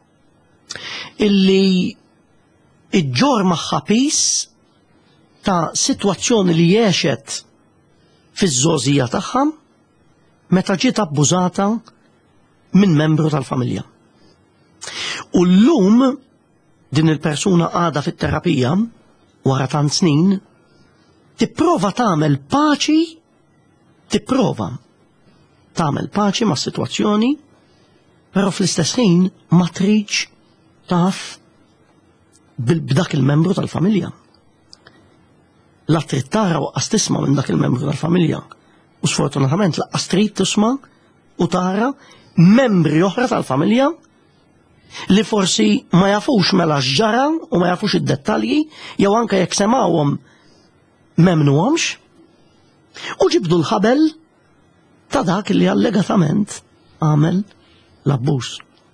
A: illi iġġor magħha pis ta' sitwazzjoni li jgħixet fiż-żgħożija tagħha meta ġiet abbużata minn membru tal-familja. U llum din il-persuna għadha fit-terapija wara tant snin tipprova tagħmel paċi, tipprova tagħmel paċi mas-sitwazzjoni, però fl-istess ħin ma tridx taf b'dak il-membru tal-familja. La trid tara waqqas tisma' minn dak il-membru tal-familja u sfortunatament laqqas trid tisma' u tara membri oħra tal-familja li forsi ma jafux mela x'ġara u ma jafux id-dettalji jew anke jekk semgħuhom m'emmnuhomx u ġibdu l-ħabel ta' dak li allegatament għamel l-abbuż.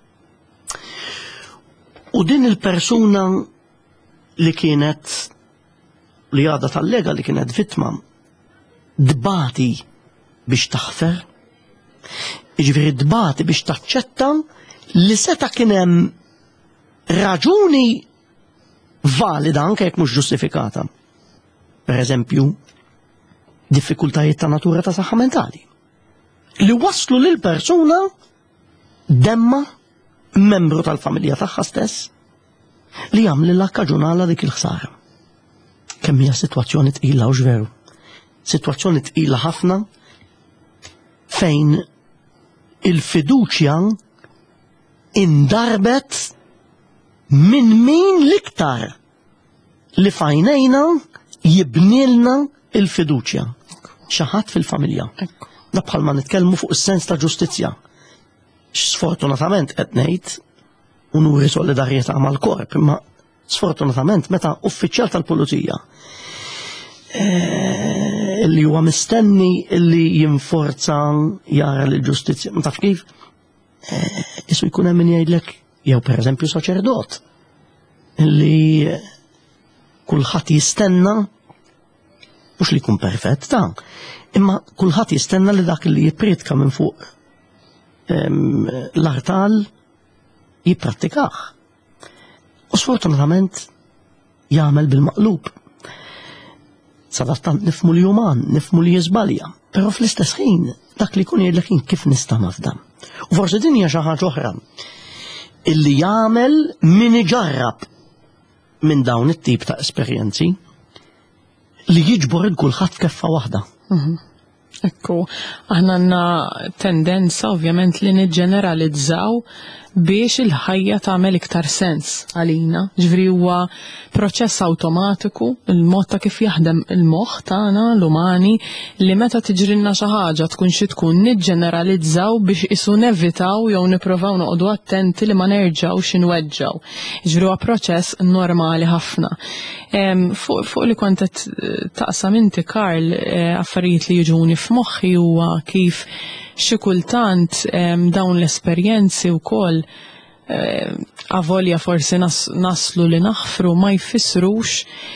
A: U din il-persuna li kienet li għadha tal-lega li kienet vittma dbati biex taħfer, jiġifieri dbati biex taċċetta li seta' kien hemm raġuni valida anke jekk mhux ġustifikata. Pereżempju, diffikultajiet ta' natura ta' saħħa mentali li waslu lil persuna demma membru tal-familja tagħha stess li jagħmlilha kkaġunala dik il-ħsara. Kemm hija sitwazzjoni tqila u x'veru. Sitwazzjoni tqila ħafna fejn il-fiduċja indarbet minn min l-iktar li fajnejna jibnilna il-fiduċja. Xi ħadd fil-familja. Da bħalma nitkellmu fuq is-sens ta' ġustizzja. Sfortunatament qed ngħid u nuri solidarjetà mal-korp, imma sfortunatament meta uffiċjal tal-pulizija li huwa mistenni li jinforza jara l-ġustizzja. Ma taf kif? Isu jkun hemm min jgħidlek jew pereżempju saċerdot li kulħadd jistenna mhux li jkun perfett ta' imma kulħadd jistenna li dak li jippredka minn fuq l-artal jipprattikah. U sfortunatament jagħmel bil-maqlub. Sadattant nifmu li juman, nifmu li jizbalja, pero fl-istess ħin dak li kun jgħidlek kif nista' nafda. U forsi din hija xi ħaġa oħra illi jagħmel min iġarrab minn dawn it-tip ta' esperjenzi li jiġbor il-kulħadd keffa waħda.
B: Ekku, aħna għandna tendenza ovvjament li niġġeneralizzaw biex il-ħajja tagħmel iktar sens għalina. Ġifieri huwa proċess awtomatiku, il-mod ta' kif jaħdem il-moħħ tagħna l-umani li meta tiġrilna xi ħaġa tkun xi tkun niġġeneralizzaw biex isu nevitaw jew nippruvaw noqogħdu attenti li ma nerġgħux inweġġaw. Ġifieri huwa proċess normali ħafna. Fuq fuq li kont qed taqsam inti Karl, affarijiet li jiġuni f'moħħi huwa kif xi kultant dawn l-esperjenzi wkoll avolja forsi naslu li naħfru ma jfissrux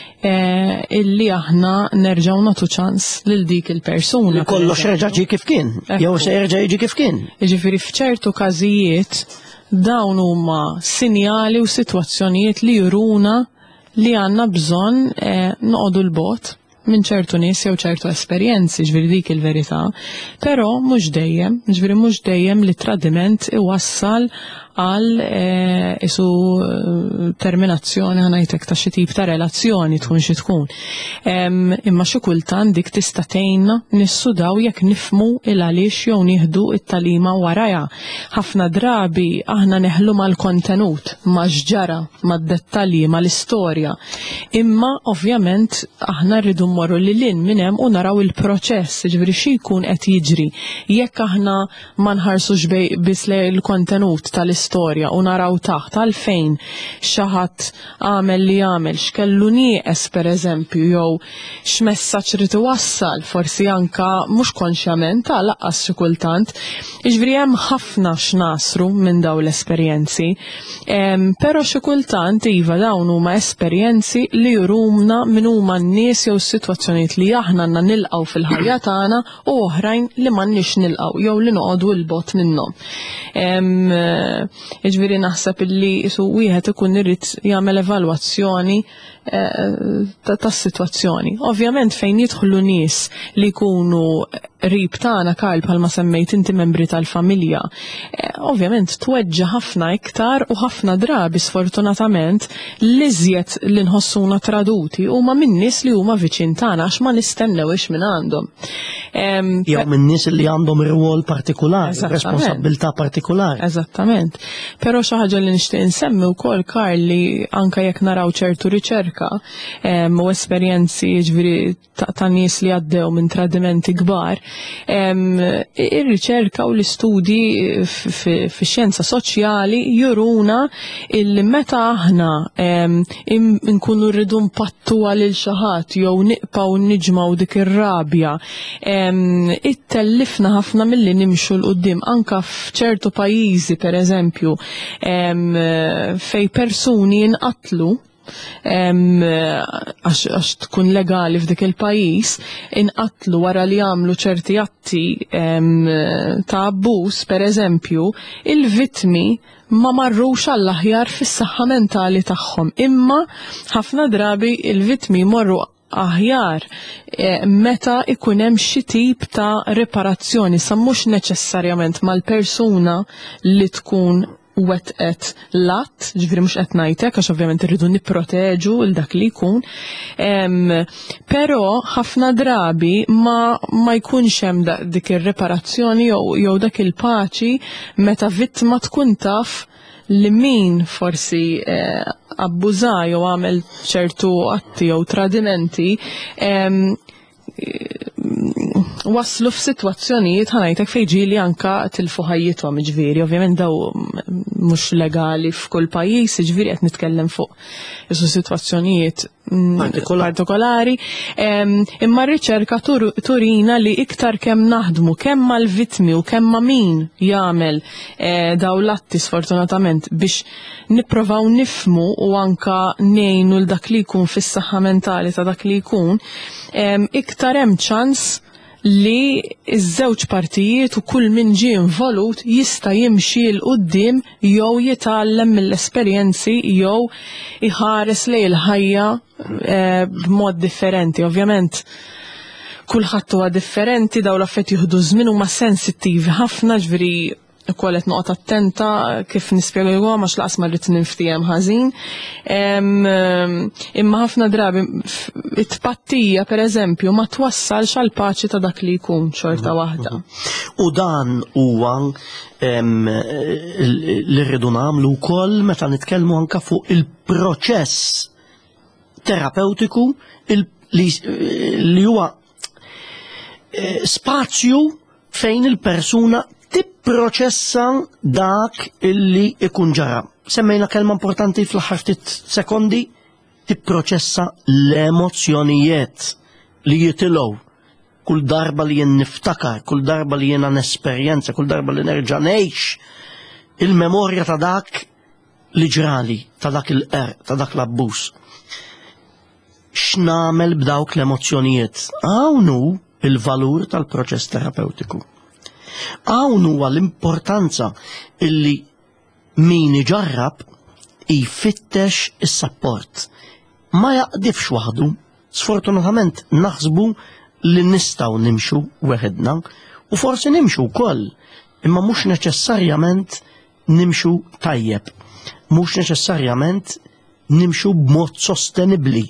B: illi aħna nerġgħu nagħtu ċans lil dik il-persuna.
A: Li kollox reġa' ġie kif kien, jew se jerġa' jiġi kif kien.
B: Jiġifieri f'ċertu każijiet dawn huma sinjali u sitwazzjonijiet li juruna li għandna bżonn noqogħdu l-bogħod minn ċertu nies jew ċertu esperjenzi, ġifieri dik il-verità, però mhux dejjem, ġifieri mhux dejjem li tradiment iwassal għal isu terminazzjoni ħanajtek ta' xi tip ta' relazzjoni tkun xi tkun. Imma xi kultant dik tista' tgħinna nissudaw jekk nifhmu il għaliex jew nieħdu t-talima warajha. Ħafna drabi aħna neħlu mal-kontenut, ma' x'ġara, mad-dettalji, mal-istorja. Imma ovvjament aħna rridu mmorru lil hinn minn hemm u naraw il-proċess, ġifieri xi jkun qed jiġri. Jekk aħna ma nħarsux biss il-kontenut tal istorja u naraw taħt għalfejn xi ħadd għamel li għamel x'kellu nieqes pereżempju jew x'messaġġ rid iwassal forsi anke mhux konxjament ta' laqqas xi kultant. Jiġifieri hemm ħafna x'nasru minn dawn l-esperjenzi, però xi kultant iva dawn huma esperjenzi li juruna min huma n-nies jew is-sitwazzjonijiet li aħna għandna nilqgħu fil-ħajja tagħna u oħrajn li m'għandniex nilqgħu jew li noqogħdu l-bogħod minnhom. Jiġifieri naħseb illi su wieħed ikun irid jagħmel evalwazzjoni tas-sitwazzjoni. Ovvjament fejn jidħlu nies li jkunu qrib tagħna Karl bħalma semmejt inti membri tal-familja, ovvjament tweġġa' ħafna iktar u ħafna drabi sfortunatament l-iżjed li nħossuna traduti huma min nies li huma viċin tagħna għax ma nistennewx minn għandhom.
A: Jew min nies li għandhom ir-rwol partikolari, responsabilità partikolari.
B: Eżattament. Però xi ħaġa li nixtieq insemmi wkoll Karl li anke jekk naraw ċertu riċerka u esperjenzi ġifieri ta' nies li għaddew minn tradimenti kbar, Ir-riċerka u l-istudji fi-xjenza soċjali juruna illi meta aħna nkunu rridu mpattu għal il-xaħat jew niqpaw niġmaw dik ir-rabja, it-tellifna ħafna milli nimxu l-qudiem anka f'ċertu pajjiżi pereżempju fej persuni jinqatlu għax tkun legali f'dik il-pajjiż, inqatlu wara li jagħmlu ċerti atti ta' abbuż pereżempju, il-vittmi ma marrux għall-aħjar fis-saħħa mentali tagħhom. Imma ħafna drabi il-vittmi jmorru aħjar meta ikun hemm xi tip ta' riparazzjoni sa mhux neċessarjament mal-persuna li tkun wetqet l-att, ġifieri mhux qed ngħidlek għax ovvjament irridu nipproteġu l dak li jkun, però ħafna drabi ma ma jkunx hemm dik ir-riparazzjoni jew dak il-paċi meta vittma tkun taf li min forsi abbuża jew għamel ċertu atti jew tradimenti waslu f'sitwazzjonijiet ħanajtek fejn ġieli anka tilfu ħajjithom, ġifieri, ovvjament daw mhux legali f'kull pajjiż, ġifieri qed nitkellem fuq isu sitwazzjonijiet partikolari, imma r-riċerka turina li iktar kemm naħdmu kemm mal-vittmi u kemm ma' min jagħmel daw l-atti sfortunatament biex nipprovaw nifhmu u anka ngħinu l dak li jkun fis-saħħa mentali ta' dak li jkun, iktar hemm ċans li iż-żewġ partijiet u kull min ġie involut jista' jimxi l quddiem jew jitgħallem mill-esperjenzi jew iħares lejn il-ħajja b'mod differenti. Ovvjament kulħadd huwa differenti, dawn l-affetti jieħdu żmien huma sensittivi ħafna, ġifieri ukoll qed noqgħod attenta kif nispjegawhom għax laqas ma rrid ninftiehem ħażin. Imma ħafna drabi it-tpattija pereżempju ma twassalx għal paċi ta' dak li jkun xorta waħda.
A: U dan huwa li rridu nagħmlu wkoll meta nitkellmu anke fuq il-proċess terapeutiku li huwa spazju fejn il-persuna tipproċessa dak illi ikun ġara. Semmejna kelma importanti fl-aħħar ftit sekondi, tipproċessa l-emozzjonijiet li jitilgħu kull darba li jien niftakar, kull darba li jiena nesperjenza, kull darba li nerġa' ngħix il-memorja ta' dak li ġrali, ta' dak il-qer, ta' dak l-abbuż. X'nagħmel b'dawk l-emozzjonijiet? Hawn hu il-valur tal-proċess terapeutiku. Hawn huwa l-importanza illi min iġarrab jfittex is-sapport. Ma jaqdifx waħdu, sfortunatament naħsbu li nistgħu nimxu weħedna u forsi nimxu wkoll, imma mhux neċessarjament nimxu tajjeb, mhux neċessarjament nimxu b'mod sostenibbli.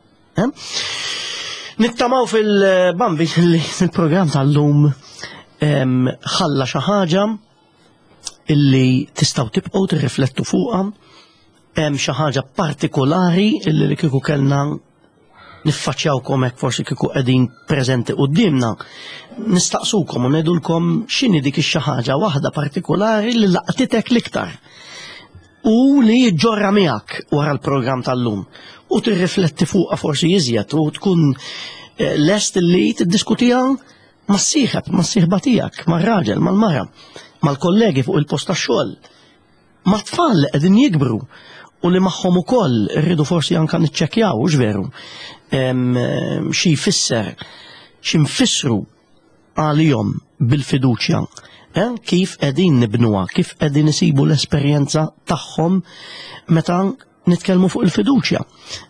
A: Nittamaw fil-Bambi il-programm tal-lum ħalla xi ħaġa illi tistgħu tibqgħu tirriflettu fuqha, hemm xi ħaġa partikolari illi li kieku kellna niffaċċjawkom hekk forsi kieku qegħdin preżenti qudiemna, nistaqsukom u ngħidulkom x'inhi dik ix-xi ħaġa waħda partikolari li laqtitek l-iktar u li ġorra miegħek wara l-programm tal-lum u tirrifletti fuqha forsi iżjed u tkun lest li tiddiskutiha mas-sieħeb, mas-sieħba tiegħek, mar-raġel, mal-mara, mal-kollegi fuq il-post tax-xogħol, mat-tfal li qegħdin jikbru u li magħhom ukoll irridu forsi anke niċċekkjaw hux veru xi jfisser, xi nfissru għalihom bil-fiduċja, kif qegħdin nibnuha, kif qegħdin isibu l-esperjenza tagħhom meta nitkellmu fuq il-fiduċja.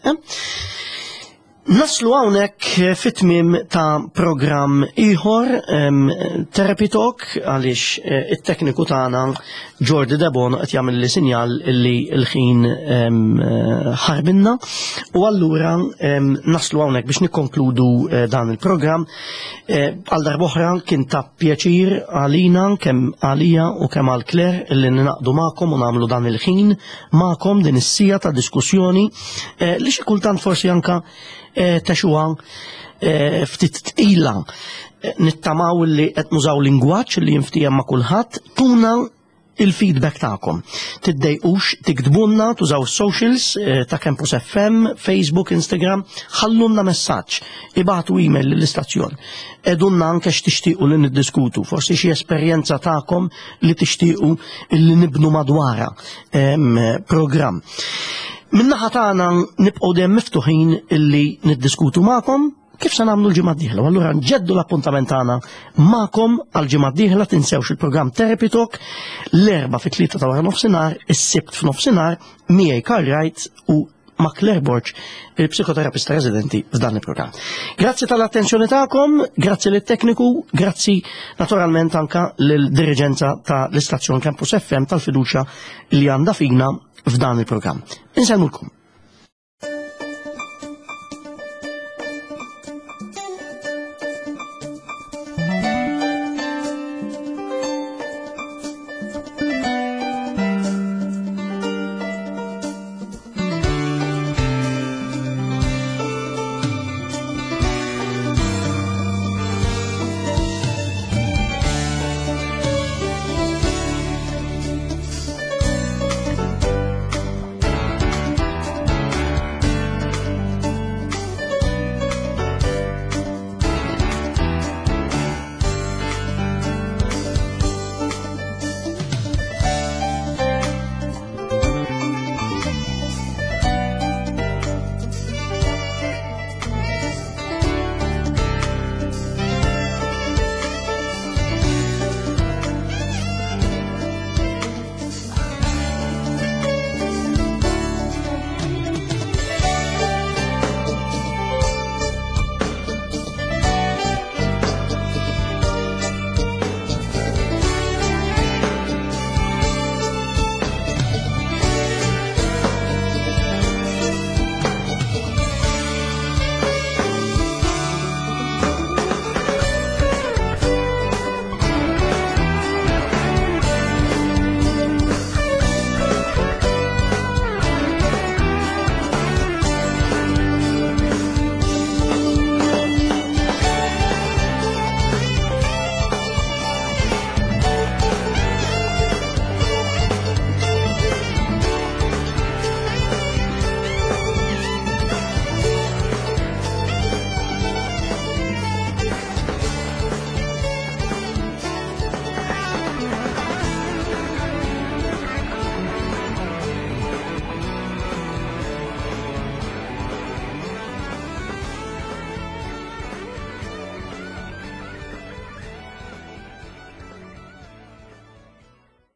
A: Naslu hawnhekk fit-tmiem ta' programm ieħor Therapy Talk għaliex it-tekniku tagħna Jordi Debon qed jagħmel li sinjal li l-ħin ħarbinna u allura naslu hawnhekk biex nikkonkludu dan il-programm. Għal darb'oħra kien ta' pjaċir għalina kemm għalija u kemm għal Kler illi ninaqdu magħkom u nagħmlu dan il-ħin magħkom din is-sija ta' diskussjoni li xi kultant forsi anke texuha ftit tqila. Nittamaw li qed nużaw lingwaġġ li jinftiehem ma' kulħadd, tuna il-feedback tagħkom. Tiddejqux tiktbunna, tużaw socials ta' Campus F M, Facebook, Instagram, ħallunna messaġġ, ibatu email lill-istazzjon. Edunna anke x'tixtiequ li niddiskutu, forsi xi esperjenza tagħkom li tixtiequ li nibnu madwara programm. Min-naħa tagħna nibqgħu dejjem miftuħin illi niddiskutu magħkom kif se nagħmlu l-ġimgħa d-dieħla. Allura nġeddu l-appuntament tagħna magħkom għall-ġimgħa d-dieħla, tinsewx il-programm Therapy Talk l-erba' fit-tlieta ta' wara nofsinhar, is-sibt f'nofsinhar, miegħi Carl Wright u ma' Claire Borch, il-psikoterapista residenti f'dan il-programm. Grazzi tal-attenzjoni tagħkom, grazzi lit-tekniku, grazzi naturalment anke lill-diriġenza tal-istazzjon Campus F M tal-fiduċja li għandha fina f'dan il-programm. Insemmulkom.